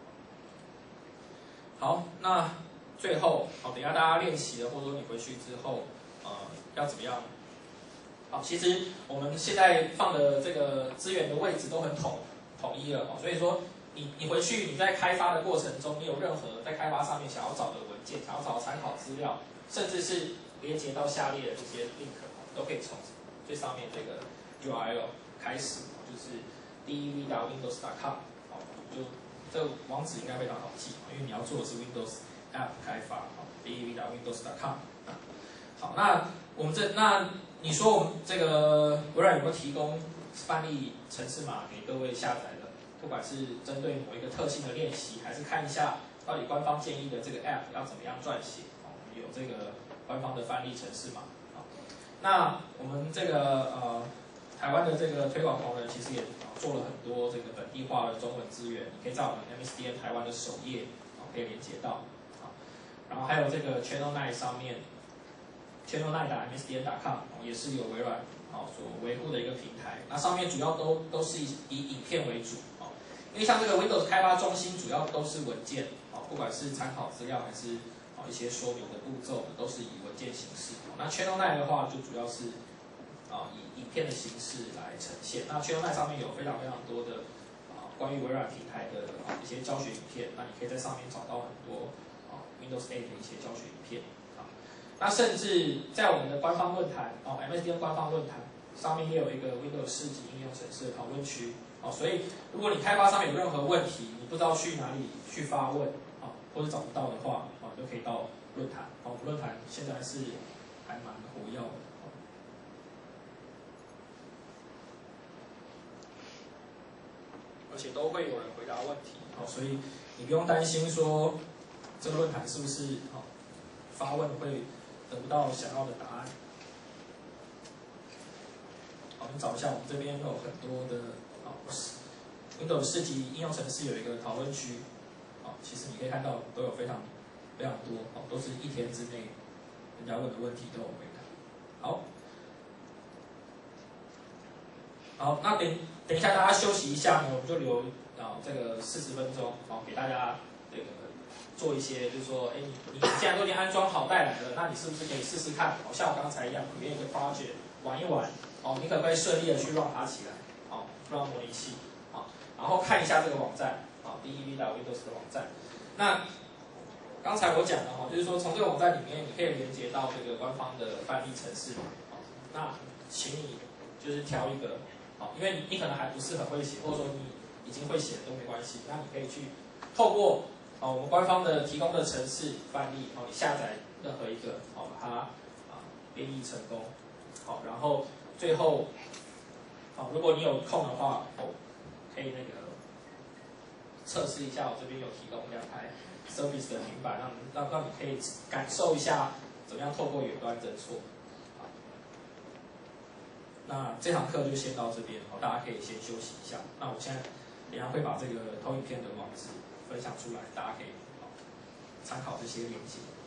[SPEAKER 1] 好，那最后等一下大家练习了，或者说你回去之后，要怎么样？好，其实我们现在放的这个资源的位置都很统一了，所以说你回去你在开发的过程中，你有任何在开发上面想要找的文件，想要找的参考资料，甚至是连接到下列的这些 link， 都可以从最上面这个 URL 开始，就是 dev.windows.com， 就这个网址应该非常好记，因为你要做的是 Windows App 开发，dev.windows.com。好，那你说我们这个微软有没有提供范例程式码给各位下载的？不管是针对某一个特性的练习，还是看一下到底官方建议的这个 App 要怎么样撰写，我们有这个官方的范例程式码。那我们这个台湾的这个推广同仁其实也做了很多这个本地化的中文资源，你可以在我们 MSDN 台湾的首页可以连接到。然后还有这个 Channel9 上面 Channel9.msdn.com 也是有微软所维护的一个平台。那上面主要都是以影片为主，因为像这个 Windows 开发中心主要都是文件，不管是参考资料还是一些说明的步骤，都是以文件形式。那 Channel9 的话就主要是以影片的形式来呈现。那 Channel9 上面有非常多的关于微软平台的一些教学影片，那你可以在上面找到很多Windows 8的一些教学影片。那甚至在我们的官方论坛MSDN 官方论坛上面也有一个 Windows 4级应用程式的讨论区。所以如果你开发上面有任何问题，你不知道去哪里去发问或者找不到的话，你就可以到论坛。我们论坛现在是还蛮活跃的。而且都会有人回答问题，所以你不用担心说这个论坛是不是发问会得不到想要的答案。好，你找一下，我们这边有很多的Windows 4级应用程式有一个讨论区，其实你可以看到都有非常多，都是一天之内人家问的问题都有回答。好，那等一下大家休息一下呢，我们就留这个40分钟，给大家这个做一些，就是说，你既然都已经安装好带来了，那你是不是可以试试看？像我刚才一样，create一个 project 玩一玩，你可不可以顺利的去让它起来，run 模拟器，然后看一下这个网站，dev.windows 的网站。那刚才我讲的就是说从这个网站里面，你可以连接到这个官方的范例程式。那请你就是挑一个，因为你可能还不是很会写，或者说你已经会写都没关系，那你可以去透过我们官方的提供的程式范例，你下载任何一个，把它编译成功，然后最后，如果你有空的话，可以那个测试一下，我这边有提供2台 Surface 的平板，让你可以感受一下怎么样透过远端侦错。那这堂课就先到这边，大家可以先休息一下。那我现在等一下会把这个投影片的网址分享出来，大家可以参考这些连结。